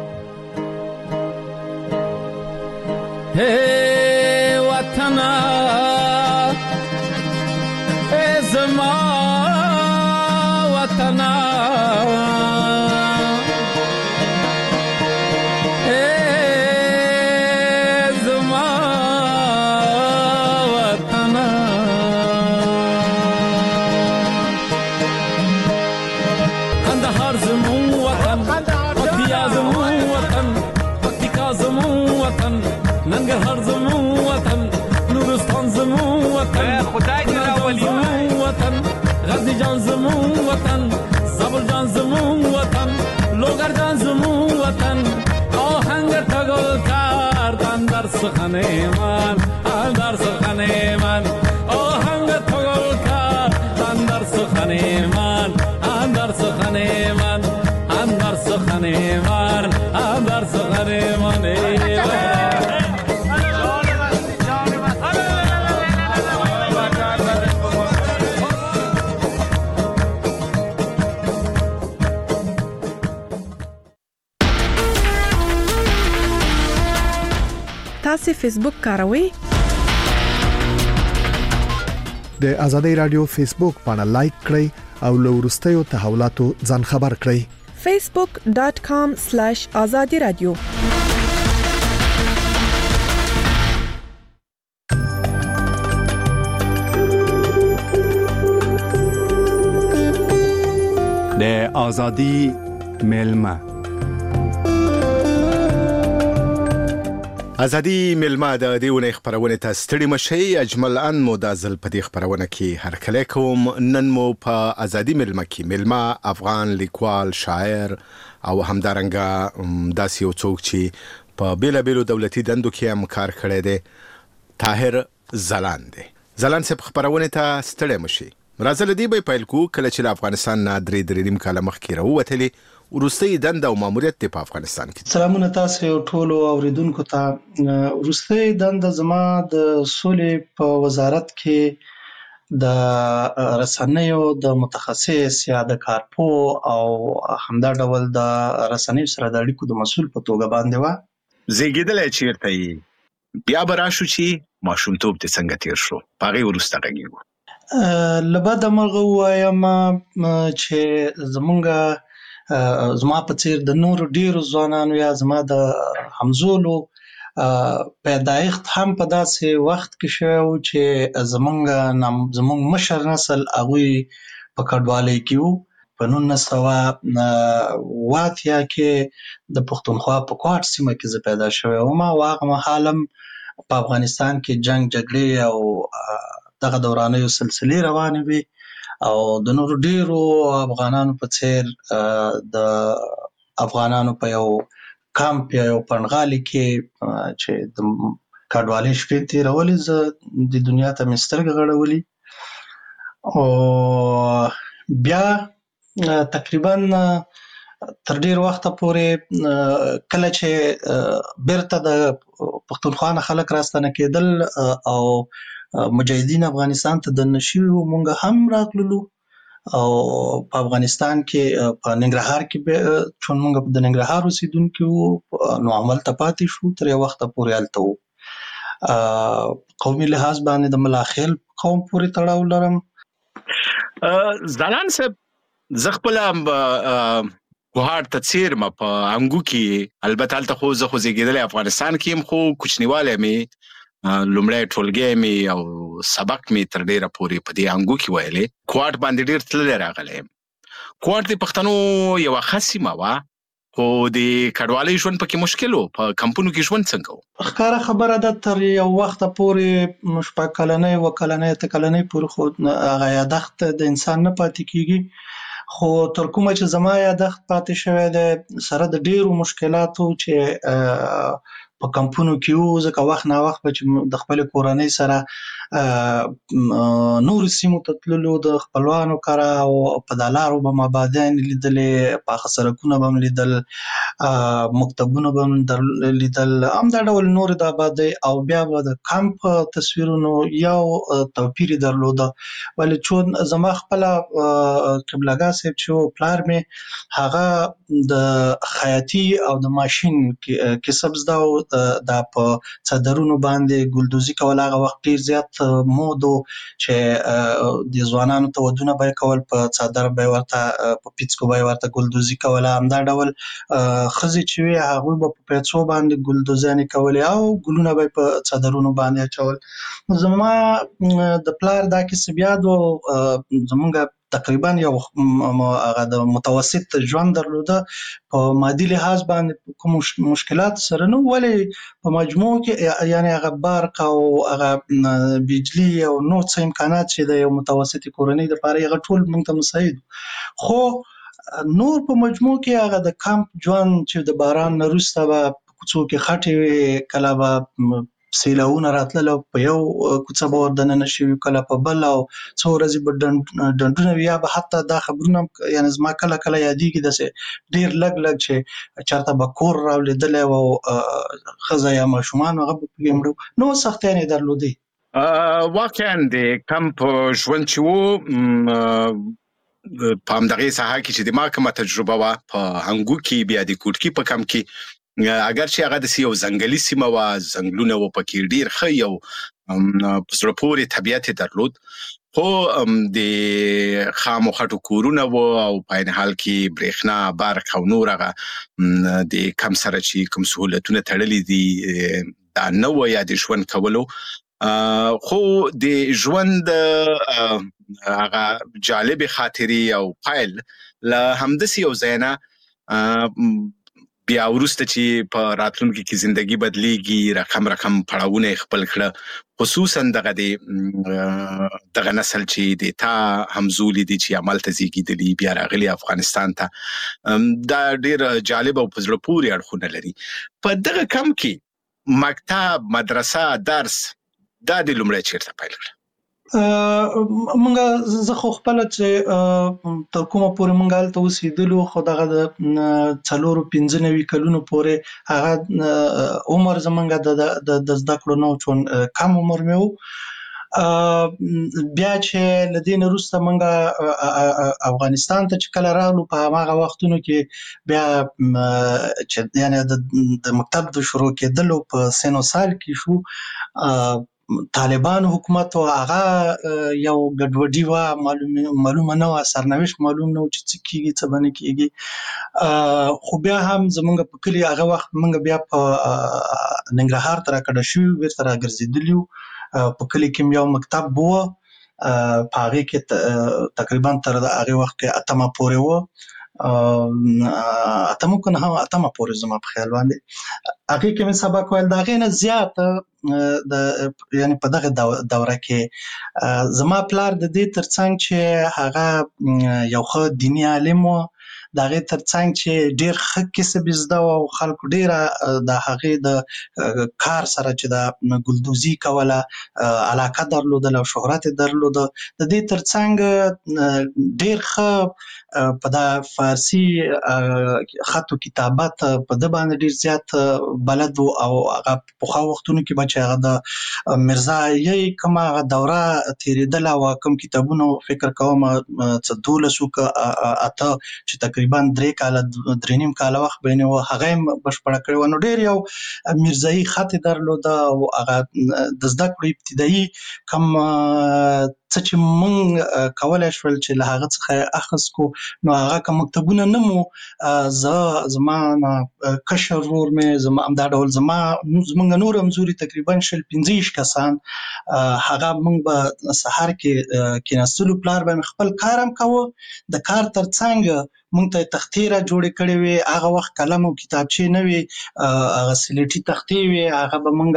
Hey watana Hey zama watana Hey zama watana Kandahar zamun watan Paktiya zamun watan Paktika zamun watan ننګرهار زموږ وطن نورستان من اندر سخن من آهنگ تو گل کرد اندر سخن من اندر سخن من اندر سخن من اندر سخن من تاسو فیسبوک کاروئ؟ د ازادي رادیو فیسبوک باندې لایک کړئ او له وروستیو تحولاتو ځان خبر کړئ. facebook.com/azadi-radio د ازادي ملما ازادي ملما د دیونه خبرونه ته ستړي مشي اجمل ان مدازل په دې خبرونه کې هر کله کوم نن مو په ازادي ملما کې ملما افغان لیکوال شاعر او همدارنګه داسې یو څوک چې په بیلابیلو دولتي دندو کې هم کار کړی دی طاهر زلان دی. زلان سپ خبرونه ته ستړي مشي راځل دی به پیل کو کله چې افغانستان نه درې نیم کاله مخکې راووتلی ورستي دنده او ماموریت په افغانستان کې. سلامونه تاسو ټول اوریدونکو ته. ورستي دنده زما د سولې په وزارت کې د رسنیو د متخصص یا د کارپو او همدا ډول د رسنیو سره د اړیکو د مسؤل په توګه باندې و. زیږیدل چیرته بیا براشو چې ماشومتوب ته څنګه تیر شو پاره ورسته غږیږي. لبد مرغه وایم چې زمونږه زما په څیر د نور ډیرو ځوانانو یا زما د همزولو پیدایښت هم په داسې وخت کې شو چې زمونږ مشر نسل هغه په کډوالۍ کې وو. په 1980 کې د پښتونخوا په کوټ سیمه کې زه پیدا شوم او ما واغه مهالم په افغانستان کې جنگ جګړې او دغه دورانه سلسله روانه وي او د نور ډیرو افغانانو په څیر د افغانانو په یو کامپ یو پنغالي کې چې د کډوالۍ شپې تیرولې زه د دنیا ته مسترګ غړولې او بیا تقریبا تر ډیر وخت پورې کله چې بیرته د پښتونخوا خلک راستنه کېدل او مجاهدین افغانستان ته د نشیو مونږ هم راغلو او په افغانستان کې په ننګرهار کې چون مونږ د ننګرهار اوسیدونکو نو عمل ته پاتې شو تر یو وخت پورې الته وو. قومي لحاظ باندې د ملاخیل قوم پورې تړاو لرم. زلان صاحب زغپل کوهار تفسیر ما په انګو کې البته الته خو زه زیږیدل افغانستان کې هم خو کوچنیواله می لومړی ټولګی می او سبق می تر ډیره پورې په دې انګو کې ویلې کوټ باندې ډیر تل راغلی. کوټ د پښتنو یو خاصه وا خو د کډوالۍ ژوند پکې مشکل وو. په کمپونو کې ژوند څنګه وو؟ ښکاره خبره ده تر یو وخت پورې مشپک کلنې و کلنې ته کلنې پورې خو هغه یادښت د انسان نه پاتې کیږي. خو تر کومه چې زما یادښت پاتې شوی دی سره د ډیرو مشکلاتو چې په کمپونو کې وو ځکه وخت نه وخت چې د خپل کورنۍ سره نور سیمو ته تللو د خپلوانو کرا او په دلارو به مبادین لیدلې په سرکونه به لیدل مکتبونه به لیدل هم د ډول نور د آبادی او بیا به د کمپ تصویرونو یو توپیر درلوده ولی چون زما خپل قبلګا صاحب چې پلار می هغه د خیاطي او د ماشين کسب زده د په صدرونو باندې ګلدوزي کول هغه وخت ډیر زیات مودو چې د ځوانانو ته ودونه به کول په صدر به ورته په پیڅکو به ورته ګلدوزي کول هم دا ډول خزي چې هغه په پیڅو باندې ګلدوزانه کول او ګلونه به په صدرونو باندې چول. زما د پلار دا کې بیا دو زمونږ تقریبا یو هغه د متوسط ژوند درلوده په مادي لحاظ باندې کوم مشکلات سره نو ولی په مجموع کې یعنی هغه برق او هغه بجلی او نور څه امکانات چې د یو متوسط کورنۍ لپاره هغه ټول موږ ته مساعد خو نور په مجموع کې هغه د کمپ ژوند چې د باران وروسته به کوڅو کې خټې کله به سیلاونه راتلل په یو کوڅه به وردننه شوي کله په بل او څو ورځې به ډنډونه وي یا به حتی دا خبرونه یعنې زما کله کله یادېږي داسې ډېر لږ چې چېرته به کور راولېدلی و او ښځه یا ماشومان هغه به پکې مړه نو سختیانې درلودې. واقعا د کمپ ژوند چې و په همدغې ساحه کې چې د ما کومه تجربه وه په هنګو کې بیا د کوټکي په کمپ کې اگر چې هغه داسې یو ځنګلي سیمه وه ځنګلونه وو پکې ډېر ښه یو په زړه پورې طبیعت یې درلود خو د خامو خټو کورونه وو او په عین حال کې برېښنا برق او نور هغه د کم سره چې کوم سهولتونه تړلي دي دا نه وه یا د ژوند کولو خو د ژوند هغه جالب خاطرې او پایل له همداسې یو ځای نه بیا وروسته چې په راتلونکي کې زندگی بدلیږي رقم پړاوونه خپل کړه خصوصا دغه نسل چې د تا همزولي دي چې عمل ته زیږیدلي بیا راغلي افغانستان ته دا ډېر جالب او په زړه پورې اړخونه لري. په دغه کم کې مکتب مدرسه درس دا د لومړی چیرته پیل کړه؟ مونږه زه خو خپل چې تر کومه پورې مونږ هلته اوسېدلو خو دغه د 4-95 کلونو پورې هغه عمر زمونږ د زده کړو نه و چون کم عمر مې و. بیا چې له دې نه وروسته مونږ افغانستان ته چې کله راغلو په هماغه وختونو کې بیا چې یعنې د مکتب د شروع کېدلو په سن و سال کې شو طالبان حکومت او هغه یو ګډوډي وه معلومه نه وه سرنوشت معلوم نه و چې څه کېږي څه به نه کېږي خو بیا هم زمونږ په کلي هغه وخت مونږ بیا په ننګرهار ته راکډه شوي بېرته راګرځېدلي وو په کلي کې یو مکتب و په هغې کې تقریبا تر هغې وخت کې 8مه پورې و 8مه که نه 8مه پورې زما په خیال باندې هغې کې مې سبق ویل د هغې نه زیات یعنې په دغه دوره کې زما پلار د دې ترڅنګ چې هغه یو ښه دیني عالم و د هغې ترڅنګ چې ډېر ښه کسب یې زده و او خلکو ډېره د هغې د کار سره چې د ګلدوزي کوله علاقه درلودله او شهرت یې درلوده د دې ترڅنګ ډېر ښه په دا فارسي خط و کتابت په ده باندې ډېر زیات بلد و او هغه پخوا وختونو کې به چې هغه د مرزایي کومه هغه دوره تېرېدله او کوم کتابونه فکر کوم څه 12 که 8 چې تقریبا 3 کاله 3.5 کاله وخت به یې و هغه یې بشپړه کړې وه نو ډېر یو مرزایي خط یې درلوده او هغه د زده کړو ابتدایي کوم څه چې مونږ کولی شول چې له هغه څخه یې اخذ کړو نو هغه که مکتبونه نه مو زما کشر ورور مې همدا ډول زمونږ نور همزوري تقریبا 15 کسان هغه مونږ به سهار کې کېناستلو پلار به مې خپل کار هم کوه د کار ترڅنګ مونږ ته تختې را جوړې کړې وې هغه وخت قلم او کتابچې نه وې هغه سلیټي تختې وې هغه به مونږ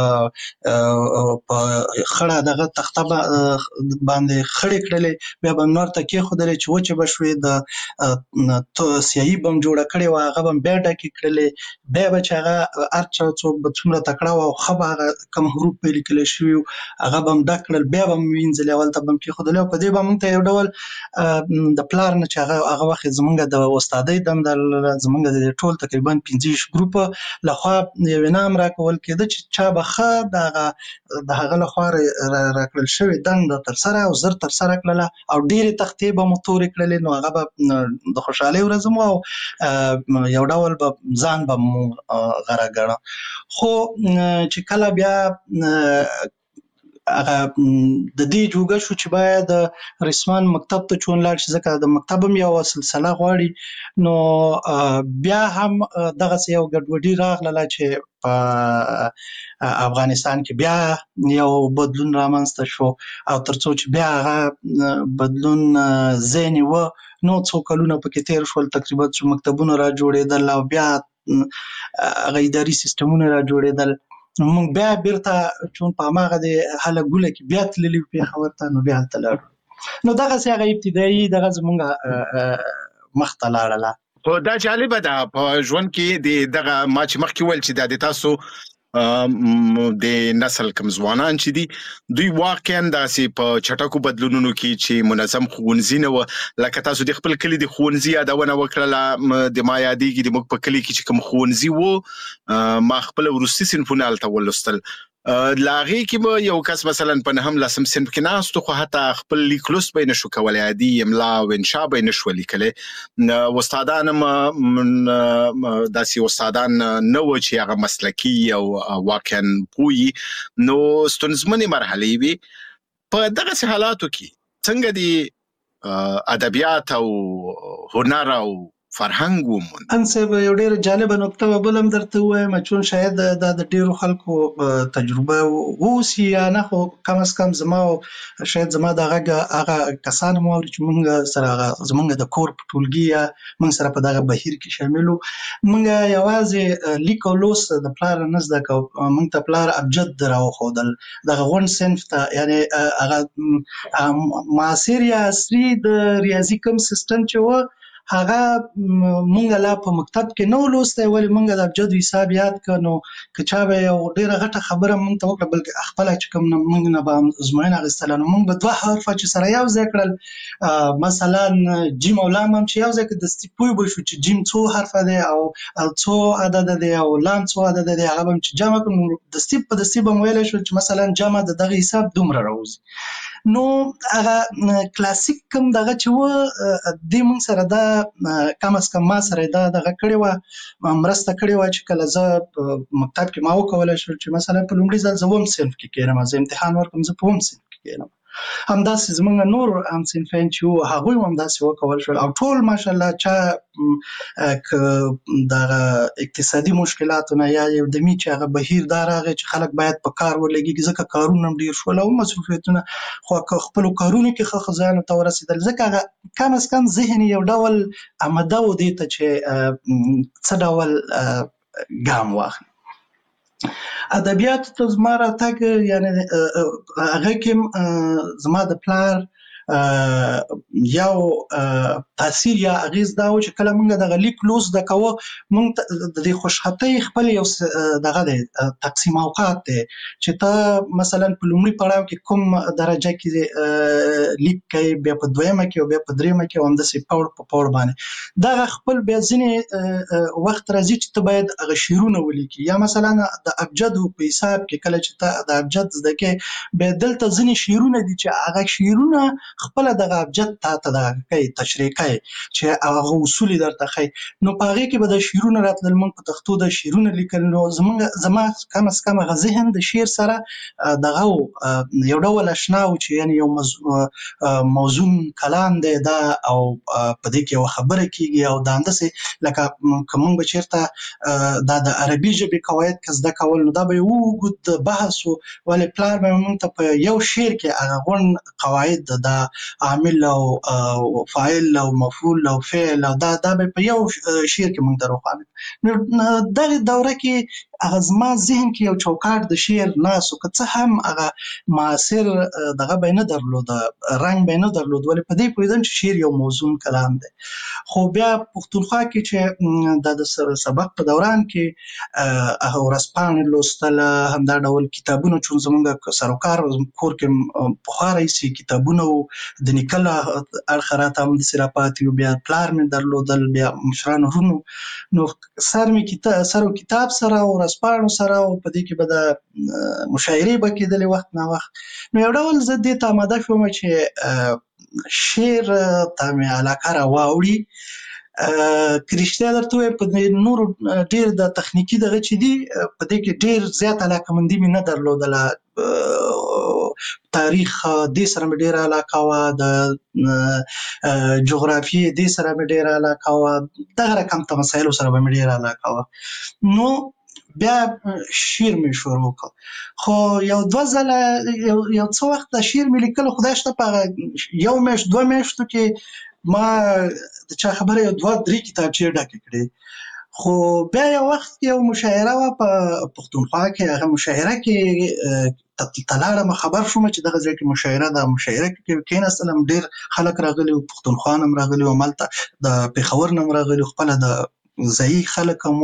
په خړه دغه تخته باندې خړې کړلې بیا به نور ته کېښودلې چې وچې به شوې د سیاهي به هم جوړه کړې وه هغه به هم بیا ډکې کړلې بیا به چې هغه هر چا څوک به څومره تکړه وه او ښه به هغه کوم حروف به یې لیکلی شوي وو هغه به هم ډک کړل بیا به هم وینځلې اول ته به هم کېښودلې او په دې به مونږ ته یو ډول د پلار نه چې هغه وخت زمونږ د استادۍ دنده زمونږ د ټول تقریبا 15 ګروپه لخوا یو انعام راکول کېده چې چا به ښه د هغه لخوا راکړل شوې دنده ترسره او زر ترسره کړله او ډېرې تختې به مو تورې کړلې نو هغه به د خوشحالۍ ورځ مو او یو ډول به ځان به مو غره ګڼه خو چې کله بیا هغه د دې جوګه شو چې باید رسمان مکتب ته چون لاړ شي ځکه د مکتب هم یو سلسله غواړي نو بیا هم دغسې یو ګډوډي راغله چې په افغانستان کې بیا یو بدلون رامنځته شو او تر څو چې بیا هغه بدلون ځای نیوه نو څو کلونه پکې تېر شول تقریبا چې مکتبونه را جوړېدل او بیا هغه اداري سیستمونه را جوړېدل مونږ بیا بیرته چون په هماغه د هله ګوله کې بیا تللي وو پېښور ته نو بیا هلته لاړو نو دغسې هغه ابتدایي دغه زمونږ مخته لاړله. خو دا جالبه ده په ژوند کې دغه ما چې مخکې ویل چې دا د تاسو د نسل کم ځوانان چې دي دوی واقعا داسې په چټکو بدلونونو کې چې منظم ښوونځي نه و لکه تاسو د خپل کلی د ښوونځي یادونه وکړه د ما یادېږي د موږ په کلی کې چې کوم ښوونځي و ما خپل وروستي صنفونه هلته ولوستل لاغي کې به یو کس مثلا په نهم لسم صنف کې ناستو خو حتی خپل لیک لوست به نشو کولای عادي املا او انشاء به نشو لیکلی استادان داسې استادان نه و چې هغه مسلکي او واقعا پوي نو ستونزمنې مرحلې وي په دغه حالاتو کې څنګه دي ادبیات او هنر او فرهنګ ومون انسب یو ډیر جالب نقطه بلم درته وایم چې شاید د ډیرو خلکو تجربه ووسی یا نه خو کم از کم زما شاید زما دغه هغه کسان مو چې مونږ سره زمونږ د کور په ټولګي یا مونږ سره په دغه بهیر کې شاملو مونږ یوازې لیک او لوست د پلار نه زده کو مونږ ته پلار ابجد راو خودل دغه غون صنف ته یعنی هغه معاصر یا عصري د ریاضي کوم سیستم چې و هغه مونږ لا په مکتب کې نو لوسته ولی مونږ د ابجد حساب یاد کړو که چا به یو ډیره غټه خبره مونږ ته وکړه بلکې خپل چې کوم مونږ نه به زموږ غستل نو مونږ به دوه حرف چې سره یو ځای کړل مثلا جیم او لام هم چې یو ځای کې د استپوی به شو چې جیم څو حرف ده او څو عدد ده او لام څو عدد ده هغه هم چې جمع کوم د استپ په استپ ویل شو چې مثلا جمع د دغه حساب دومره راوځي نو هغه کلاسیک کوم دغه چې و د مونږ سره دا کم از کم ما سره دا دغه کړی و مرسته کړی و چې کله زه مکتب کې ما وکولای شو چې مثلا په لومړي ځل زه وم صنف کې کېنم زه امتحان ورکوم زه په وم صنف کې کېنم همداسې زمونږ نور هم صنفین چې هغوی هم همداسې وکول شول او ټول ماشاءالله چا دغه اقتصادي مشکلاتو نه یا یو دمي چې هغه بهیر دا راغی چې خلک باید په کار ولګي ځکه کارونه هم ډېر شول او مصروفیتونه خو خپلو کارونو کې ښه ځایونو ته ورسېدل ځکه هغه کم از کم ذهن یو ډول آماده و دې ته چې څه ډول ګام واخلي ادبیات ته زما راتګ یعنی هغه کې زما د پلار یو تاثیر یا اغیز دا و چې کله مونږ د لیک لوست د کوو مونږ د خوشحالۍ خپل یو دغه د تقسیم اوقات دی چې ته مثلا په لومړي پړاو کې کوم درجه کې لیک کوي بیا په دویمه کې او بیا په دریمه کې همداسې پوړ په پوړ باندې دغه خپل بیا ځینې وخت راځي چې ته باید هغه شعرونه ولیکي یا مثلا د ابجد په حساب کې کله چې ته د ابجد زده کې بیا دلته ځینې شعرونه دي چې هغه شعرونه خپل دغه ابجد ته دغه کوي تشریح کوي چې هغه اصول درته ښیي نو په هغې کې به د شعرونه راتلل موږ په تختو د شعرونه لیکل نو زما کم از کم هغه ذهن د شعر سره دغه یو ډول اشنا و چې یعنی یو موزون کلام دی دا او په دې کې یو خبره کېږي او دا همداسې لکه که موږ به چېرته دا د عربي ژبې قواعد که زده کول نو دا به یو اوږد بحث و ولې پلار به موږ ته په یو شعر کې هغه غون قواعد د عامل او فاعل او مفعول او فعل او دا به په یو شعر کې موږ دروخانه نو دغه دوره کې هغه زما ذهن کې یو چوکاټ د شعر ناسو که څه هم هغه معاصر دغه به نه درلود رنګ به نه درلود ولې په دې پوهېدم چې شعر یو موزون کلام دی خو بیا پښتونخوا کې چې د سبق په دوران کې هغه ورځپاڼې لوستل همدا ډول کتابونه چې زموږ سروکار کور کې پخوا راهیسې کتابونه د نیکه له اړخه راته همداسې راپاتې وو بیا پلار مې درلودل بیا مشرانو ورونو نو سر و کتاب سره او ورځپاڼو سره او په دې کې به د مشاعرې به کېدلې وخت نه وخت نو یو ډول زه دې ته آماده شوم چې شعر ته مې علاقه راواوړي که رښتیا درته ووایم په نورو ډېر د تخنیکي دغه چې دي په دې کې ډېر زیات علاقهمندي مې نه درلودله تاریخ دې سره مې ډېره علاقه وه د جغرافیې دې سره مې ډېره علاقه وه دغه رقم ته مسایلو سره به مې ډېره علاقه وه نو بیا شعر مې شروع کړ خو یو دوه ځله یو څه وخت د شعر مې لیکلو خدای شته په یو میاشت دوه میاشتو کې ما د چا خبره یو دوه درې کتابچې ډکې کړې خو بیا یو وخت یو مشاعره وه په پښتونخوا کې هغه مشاعره کې تلاړم خبر شوم چې دغه ځای کې مشاعره ده مشاعره کې کېناستلم ډېر خلک راغلي وو پښتونخوا نه هم راغلي وو همالته د پېښور نه هم راغلي وو خپله د ځایي خلک هم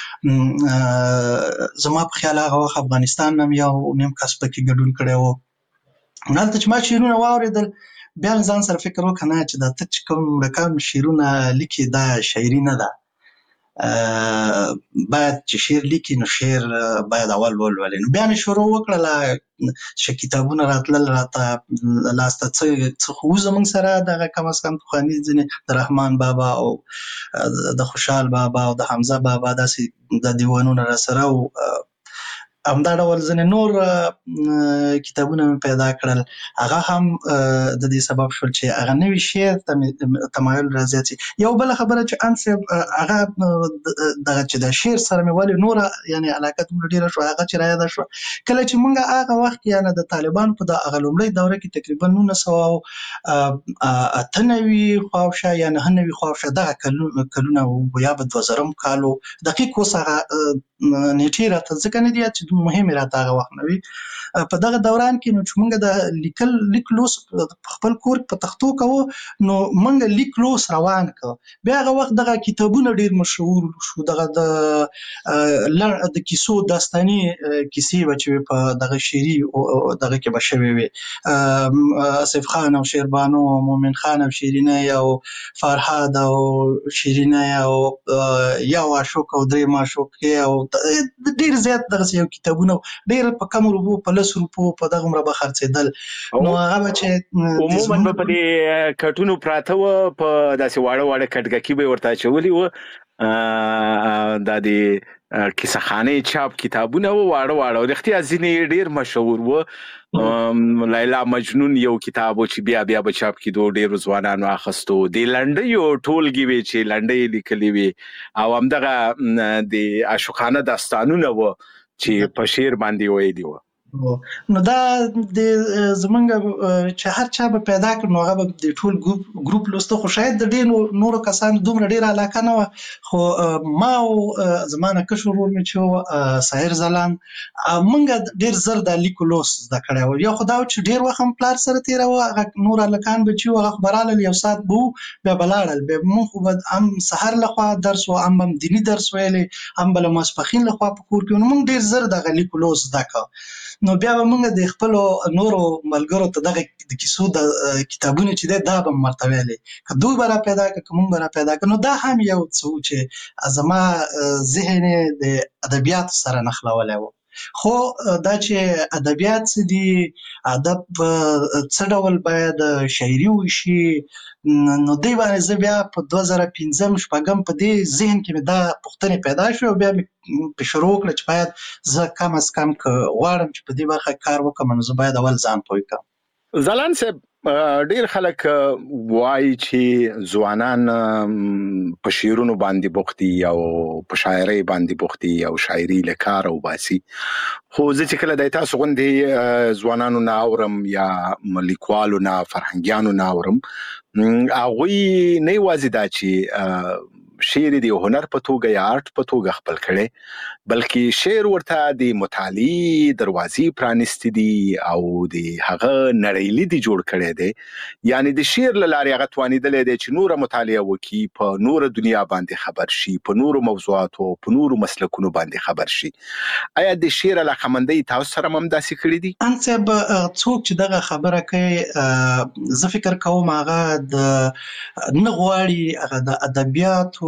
زما په خیال هغه وخت افغانستان هم یو نیم کس پکې ګډون کړی و. هلته چې ما شعرونه واورېدل بیا مې ځان سره فکر وکړ نه چې دا ته چې کوم رقم شعرونه لیکي دا شاعري نه ده. باید چې شعر لیکي نو شعر باید اول ولولې. نو بیا مې شروع وکړله چې کتابونه راتلل راته لاسته څه خو زموږ سره دغه کم از کم پخواني ځینې د رحمان بابا او د خوشحال بابا او د حمزه بابا داسې د دیوانونه راسره و. همدا ډول ځینې نور کتابونه مې پیدا کړل. هغه هم د دې سبب شول چې هغه نوي شعر ته مې تمایل رازیات شي. یو بله خبره چې ان صاحب هغه دغه چې د شعر سره مې ولې نوره یعنې علاقه دومره ډېره شوه هغه چې رایاده شوه کله چې موږ هغه وخت کې یعنې د طالبانو په د هغه لومړۍ دوره کې تقریبا 1998 خواوشا یا 99 خواوشا دغه کلونه یا به 2000 کال و. دقیق اوس هغه نیټې راته ځکه نه دي چې مهمې راته هغه وخت نه وي. په دغه دوران کې نو چې موږ د لیک لوس په خپل کور په تختو کوو نو موږ لیک لوس روان کړ. بیا هغه وخت دغه کتابونه ډېر مشهور شو. دغه د کیسو داستاني کیسې به چې په دغه شعري دغه کې به شوې وي. آصف خان او شیربانو او مومن خان او شیرینۍ او فرهاد او شیرینۍ او یو عاشق او درې معشوقې او ډېر زیات دغسې یو کتابونه ډېر په کم روپو په 10 روپو په دغه عمره به خرڅېدل. نو هغه به چې عموما به په دې کټونو پراته وه په داسې واړه واړه کټګکي به یې ورته اچولي وه. دا د کیسه خانې چاپ کتابونه وه واړه واړه رښتیا ځینې ډېر مشهور وه. لیلا مجنون یو کتاب و چې بیا بیا به چاپ کېدو ډېرو ځوانانو اخیستو. د لنډیو ټولګې وې چې لنډۍ لیکلې وې او همدغه د عاشقانه داستانونه وه چې په شعر باندې ویلي وه. نو دا د زمونږ چې هر چا به پیدا کړ نو هغه به د ټول ګروپ لوسته. خو شاید د ډېرو نورو کسانو دومره ډېره علاقه نه وه. خو ما او زما نه کشر ورور مې چې و ساحر ځلاند موږ ډېر زر دا لیک لوس زده کړی و. یو خو دا و چې ډېر وخت هم پلار سره تېراوه. هغه نور هلکان به چې وو هغه خو به رالل یو ساعت به وو بیا به لاړل. بیا مونږ خو به هم سهار لخوا درس و هم دیني درس ویلی هم به له ماسپښین لخوا په کور کې نو مونږ ډېر زر دغه لیک لوس زده کړه. نو بیا به موږ د خپلو نورو ملګرو ته دغه د کیسو د کتابونه چې دی دا به مو ورته ویلې که دوی به را پیدا کړه که موږ به را پیدا کړه. نو دا هم یو څه و چې زما ذهن یې د ادبیاتو سره نښلولی و. خو دا چې ادبیات څه دي ادب څه ډول باید شاعري وشي نو دی باندې زه بیا په 2005-06 په دې ذهن کې مې دا پوښتنې پیدا شوې او بیا مې شروع وکړه چې باید زه کم از کم که غواړم چې په دې برخه کار وکړم نو زه باید اول ځان پوه کړم. ځلاند صاحب ډیر خلک وایي چې ځوانان په شعرونو باندې بوخت دي او په شاعرۍ باندې بوخت دي او شاعري له کار وباسي. خو زه چې کله د تاسو غوندې ځوانانو نه اورم یا لیکوالو نه فرهنګیانو نه اورم هغوی نه یوازې دا چې شعر دی هنر په توګه یا آرټ په توګه خپل کړي بلکې شعر ورته د مطالعې دروازې پرانیستې دي او د هغه نړیلي دی جوړ کړي دي. یعنی د شعر له لارې هغه توانیدلې دي چې نور مطالعه وکړي په نور دنیا باندې خبر شي په نور موضوعاتو په نور مسلکونو باندې خبر شي. آیا د شعر علاقمندۍ تاسو سره هم داسې کړي دي؟ ان صاحب څوک چې دغه خبره کوي زه فکر کوم هغه د نه غواړي هغه د ادبیاتو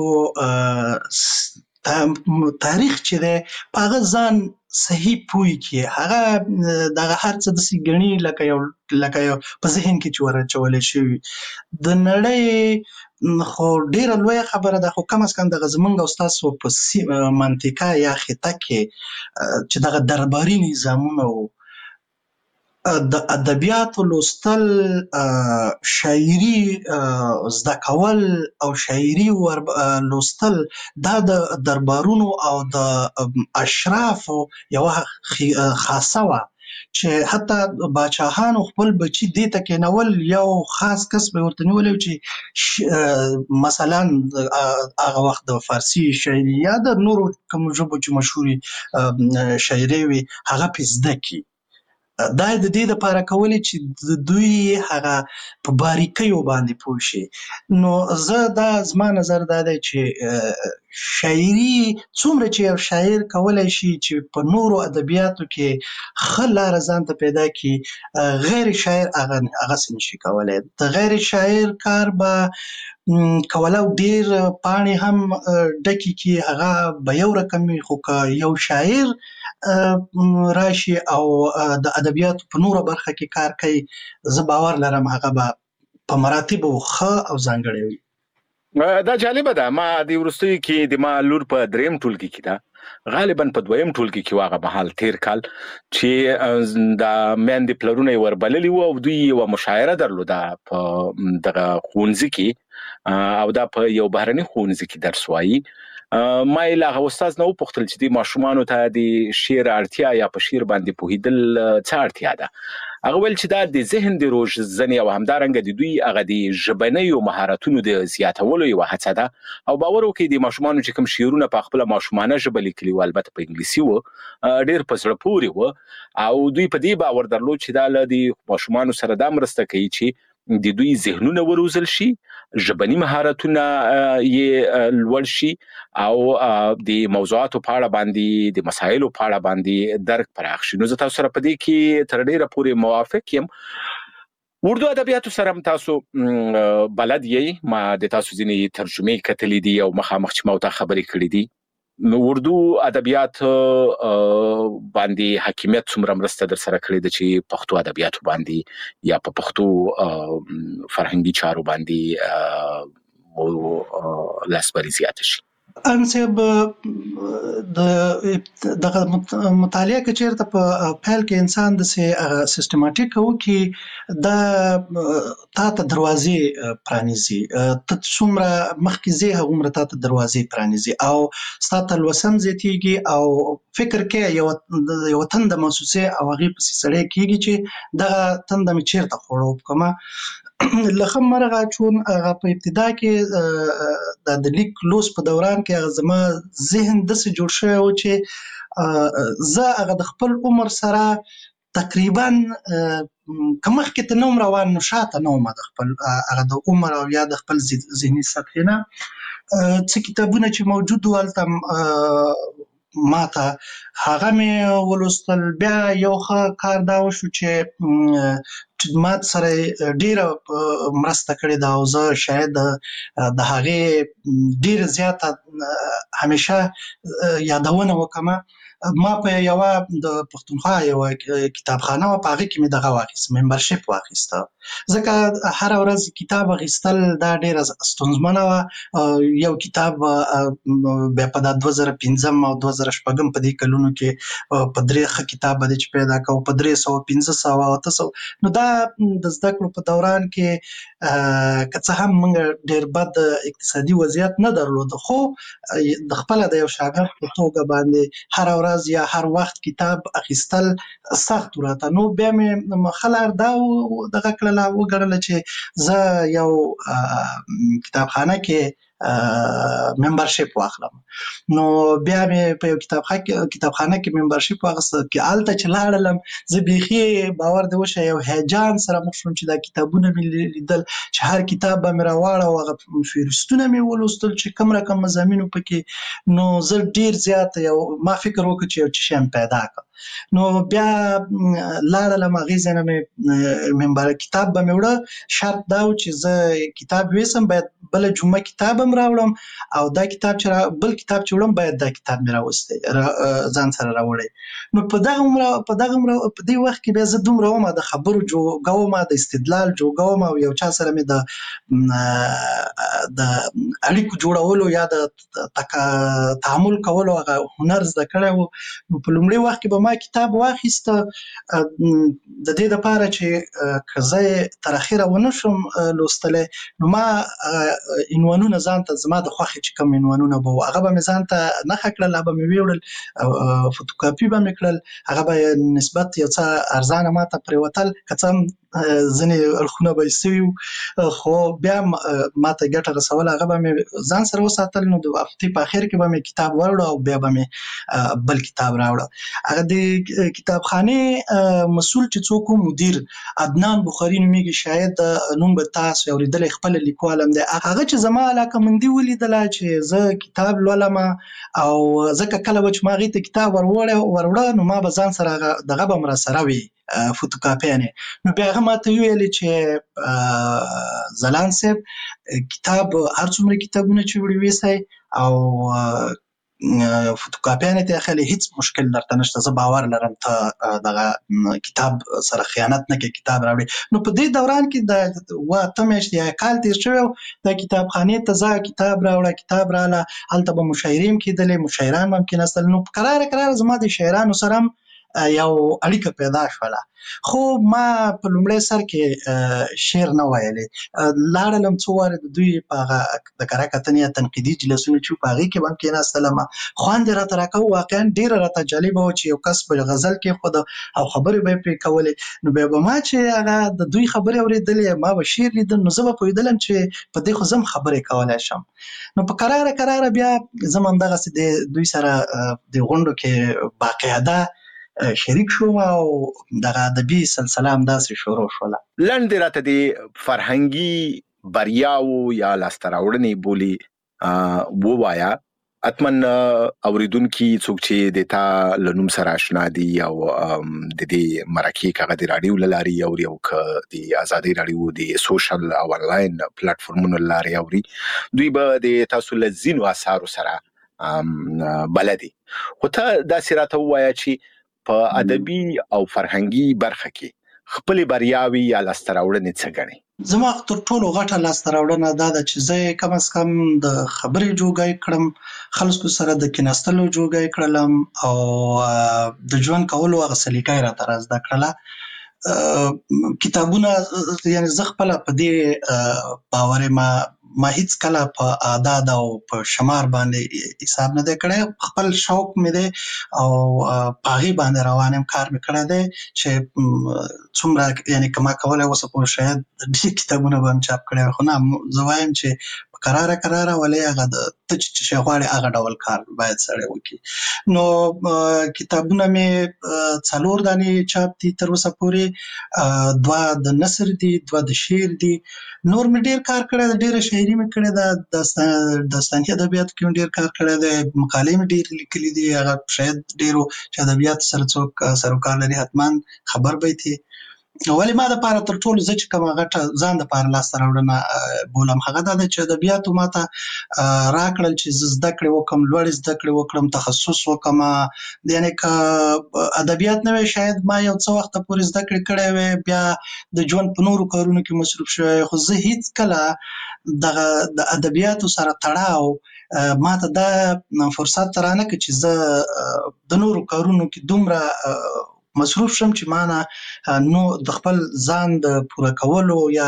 تاریخ چې دی په هغه ځان صحیح پوی کړي. هغه دغه هر څه داسې ګڼي لکه یو په ذهن کې چې ورچولی شوي. د نړۍ خو ډېره لویه خبره ده خو کم از کم دغه زمونږ او ستاسو په منطقه یا خطه کې چې دغه درباري نظامونه و د ادبیاتو لوستل شاعري زده کول او شاعري لوستل دا د دربارونو او د اشرافو یوه خاصه وه چې حتی باچاهانو خپل بچي دې ته کېنول یو خاص کس به ورته نیولی چې مثلا هغه وخت د فارسي شاعري یا د نورو کومو ژبو چې مشهورې شاعرۍ وي هغه پې زده کړي. دا د دې لپاره کولی چې دوی هغه په باریکیو باندې پوه شي. نو زه دا زما نظر دا دی چې شاعري څومره چې یو شاعر کولای شي چې په نورو ادبیاتو کې ښه لاره ځان ته پیدا کړي، غیر شاعر هغه نشي کولای. د غیر شاعر کار به کولو ډیر پاڼې هم ډکې کی، هغه به یو رقم وي، خو که یو شاعر راشي او د ادبیاتو په نوره برخه کې کار کوي، زه باور لرم هغه به په مراتبو ښه او ځانګړی وي. دا جالبه ده. ما د وروستیو کې د ما لور په دریم ټولګي کې ده، غالبا په دویم ټولګي کې واغه مهال تیر کال چې د میندې پلرونه وربللی وو او دوی یو مشاعره درلوده په دغه ښوونځي کې، او دا په یو بهرني ښوونځي کې درس وایي. ما یې له هغه استاد نه وپوښتل چې د ماشومانو ته د شعر اړتیا یا په شعر باندې پوهېدل څه اړتیا ده. هغه ویل چې دا د ذهن د روزنې او همدارنګه د دوی هغه د ژبنیو مهارتونو د زیاتولو یوه هڅه ده. او باور وکړئ د ماشومانو چې کوم شعرونه په خپله ماشومانه ژبه لیکلي وو، البته په انګلیسي وو، ډېر په زړه پورې وو، او دوی په دې باور درلود چې دا له د ماشومانو سره دا مرسته کوي چې د دوی ذهنونه وروزل شي، ژبني مهارتونه یې لوړ شي، او د موضوعاتو په اړه باندې، د مسایلو په اړه باندې درک پراخ شي. نو زه تاسو سره په دې کې تر ډیره پورې موافق یم. اردو ادبیاتو سره هم تاسو بلد یې، ما د تاسو ځینې ترجمې کتلې دي او مخامخ چې ما ورته خبرې کړې دي. نو اردو ادبیات باندې حاکمیت څومره مرسته در سره کړې ده چې پښتو ادبیاتو باندې یا په پښتو فرهنګي چارو باندې لاسبري زیاته شي؟ انصب دغه مطالعه کې چیرته په پیل کې انسان د سیستماتیک وکي دا تا ته دروازې پرانیزي، ته څومره مخکې ځې هغومره تا ته دروازې پرانیزي او ستا ته لوسم زیاتېږي او فکر کې یو تنده محسوسې او هغې پسې سړی کېږي چې دغه تنده مې چیرته خوړه وکړمه. لخم مرغه چون هغه په ابتدا کې د لیک لوس په دوران کې هغه زما ذهن داسې جوړ شوی و چې زه هغه د خپل عمر سره تقریبا که مخکې ته نه وم روان نو شاته نه وم د خپل هغه د عمر او یا د خپل ذهني سطحې نه. څه کتابونه چې موجود وو هلته ما ته هغه مې ولوستل. بیا یو ښه کار دا وشو چې ما سره ډیره مرسته کړې ده او زه شاید د هغې ډیره زیاته همیشه یادونه وکړم. ما په یوه د پښتونخوا یوه کتابخانه وه، په هغې کې مې دغه واخیست، ممبرشپ واخیسته، ځکه هره ورځ کتاب اخیستل دا ډیره ستونزمنه وه. یو کتاب بیا په دا 2005 او 2006 په دې کلونو کې په 3 ښه کتاب به دی چې پیدا کوو په 300 500 او 800. نو دا د زده کړو په دوران کې که څه هم موږ ډیر بد اقتصادي وضعیت نه درلود، خو د خپله د یو شاګرد په توګه باندې هره ورځ یا هر وخت کتاب اخیستل سخت راته. نو بیا مې خلار دا دغه کړله وګڼله چې زه یو کتابخانه کې ممبرشپ واخلم. نو بیا مې په یو کتابخانه کې ممبرشپ واخیسته. هلته چې لاړلم زه بیخي باور دې وشه یو هیجان سره مخ شوم چې دا کتابونه مې لیدل چې هر کتاب به مې راواړه او هغه فهرستونه مې ولوستل چې کوم رقم مضامینو پکې. نو زه ډیر زیات ما فکر وکړ چې یو څه شی پیدا کړم. نو بیا لاړلم هغې ځای نه مې کتاب به مې وړه. شرط دا و چې زه کتاب ویسم باید بله جمعه کتاب هم راوړم او دا کتاب چې بل کتاب چې وړم باید دا کتاب مې راوستی ځان سره راوړی. نو په دې وخت کې بیا زه دومره وم د خبرو جوګه وم، د استدلال جوګه وم او یو چا سره مې د اړیکو جوړولو یا د تعامل کولو هغه هنر زده کړی و. نو په لومړي وخت کې به ما کتاب واخیسته د دې دپاره چې که زه یې تر اخره ونه شم لوستلی نو ما عنوانونه ځان ته زما د خوښې چې کوم عنوانونه به وو هغه به مې ځان ته نښه کړل، هغه به مې ویوړل، فوتوکاپي به مې کړل، هغه به نسبت یو څه ارزانه ما ته پرېوتل. که څه هم ځنې اړخونه به سوي خو بیا ماته ګټه رسول هغه به مې ځان سره وساتل. نو د هفتې په اخر کې به مې کتاب وروړ او بیا به مې بل کتاب راوړ. هغه د کتابخانه مسؤل چې څوک مدیر عدنان بخاری نومېږي، شاید نوم به تاسو اوریدل، خپل لیکوال هم دی. هغه چې زما علاقه مندي ولیدله چې زه کتاب لولم او ځکه کله چې ما غي ته کتاب وروړ نو ما به ځان سره دغه به مر سره وي فوتوکاپیانه. نو بیا هغه ماته ویل چې زلان صاحب کتاب هر څومره کتابونه چې وړي وسای او فوتوکاپیانه ته خلې هیڅ مشکل درته نشته، زه باور لرم ته دغه کتاب سره خیانت نه کې کتاب راوړي. نو په دې دوران کې د واته میاشتې یا کال تیر شوی د کتابخانه ته ځه کتاب راوړه، کتاب رااله، هلته به مشاعرې کېدلې، مشاعران هم کېناستل. نو قرار زما د شاعرانو سره یو اړیکه پیدا شوله. خو ما په لومړی سر کې شعر نه ویلې، لاړلم څو واره د دوی په هغه د کره کتنې یا تنقیدي جلسونه چې په هغې کې به هم کېناستلم، خوند یې راته راکاوه، واقعا ډېره راته جالبه وه چې یو کس په غزل کېښود او خبرې به یې پرې کولې. نو بیا به ما چې هغه د دوی خبرې اورېدلې، ما به شعر لیدل، نو زه به پوهېدلم چې په دې خو زه هم خبرې کولی شم. نو په قراره بیا زه هم همدغسې د دوی سره د غونډو کې باقاعده شریک شوم او دغه ادبي سلسله همداسې شروع شوله. لنډ راته د فرهنګي بریاو یا لاسته راوړنې بولي ووایا. اتمن اوریدونکي څوک چې د تا لنوم سره آشنا دي او د دې مرکې کغه د رادیو لاري او یو ک د ازادي رادیو د سوشل او انلاین پلیټفارمونو لاري اوري، دوی به د تاسو لزینو اثارو سره بلدي. خو ته دا سراته وایا چې په ادبي او فرهنګي برخه کې خپل بریاوي یا لاسته راوړنې څه ګڼي؟ زما تر ټولو غټه لاسته راوړنه دا ده چې زه کم از کم د خبرې جوګای کړم، خلکو سره د کېناستلو جوګای کړلم او د ژوند کولو هغه سلیقه یې راته را زده کړله. کتابونه یعنې زه خپله په دې باور یم ما هیڅ کله په اعداد او په شمار باندې حساب نه دی کړی، خپل شوق مې دی او په هغې باندې روان یم، کار مې کړی دی چې څومره یعنې که ما کولی اوسه پورې شاید ډېر کتابونه به هم چاپ کړی وي، خو نه زه وایم چې قراره ولې هغه د ته چې شی غواړې هغه ډول کار باید سړی وکړي. نو کتابونه مې 4 دانې چاپ دي تر اوسه پورې، 2 د نثر دي، 2 د شعر دي. نور مې ډېر کار کړی دی، ډېره شاعري مې کړې ده، داستاني ادبیاتو کې مې ډېر کار کړی دی، مقالې مې ډېرې لیکلي دي. هغه شاید ډېرو چې ادبیاتو سره څوک سروکار لري حتما خبر به یې. ولې ما دپاره تر ټولو زه چې کومه غټه ځان دپاره لاسته راوړنه بولم هغه دا ده چې ادبیاتو ما ته راکړل چې زه زده کړې وکړم، لوړې زده کړې وکړم، تخصص وکړم. یعنې که ادبیات نه وی شاید ما یو څه وخته پورې زده کړې کړی وی، بیا د ژوند په نورو کارونو کې مصروف شوی، خو زه هیڅ کله دغه د ادبیاتو سره تړاو ما ته دا فرصت رانه کړ چې زه د نورو کارونو کې دومره مصروف شم چې ما نو د خپل ځان د پوره کولو یا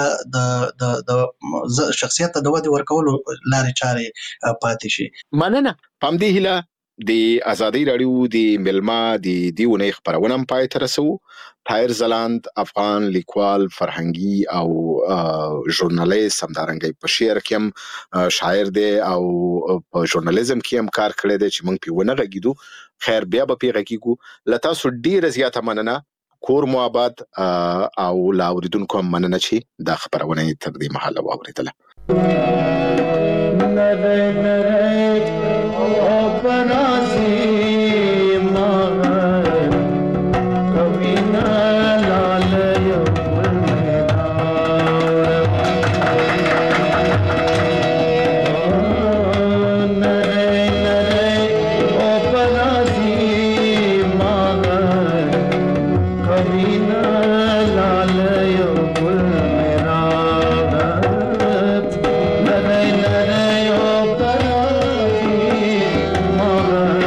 د شخصیت د ودې ورکولو لارې چارې پاتې شي. مننه. په همدې هیله د ازادي رادیو د ملما د دې اونۍ خپرونه هم پای ته رسوو. طاهر ځلاند افغان لیکوال، فرهنګي او ژورنالیست، همدارنګه په شعر کې هم شاعر دی او په ژورنالیزم کې هم کار کړی دی چې موږ پې ونه غږېدو. خیر بیا به پې غږېږو. له تاسو ډېره زیاته مننه، کور مو آباد او له اورېدونکو هم مننه چې دا خپرونه یې تر دې مهاله واورېدله. Mother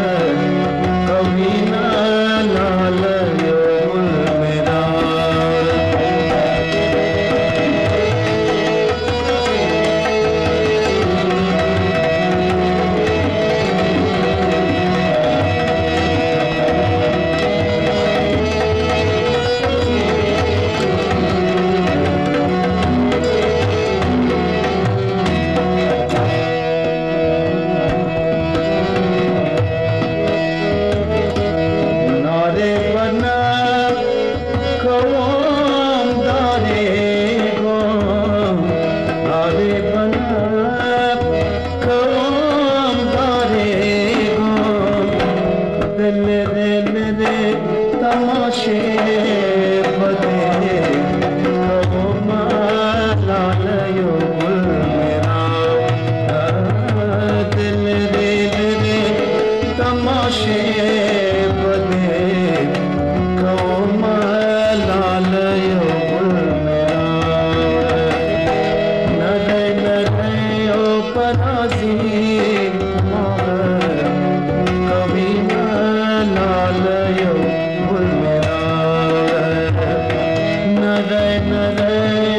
نره نره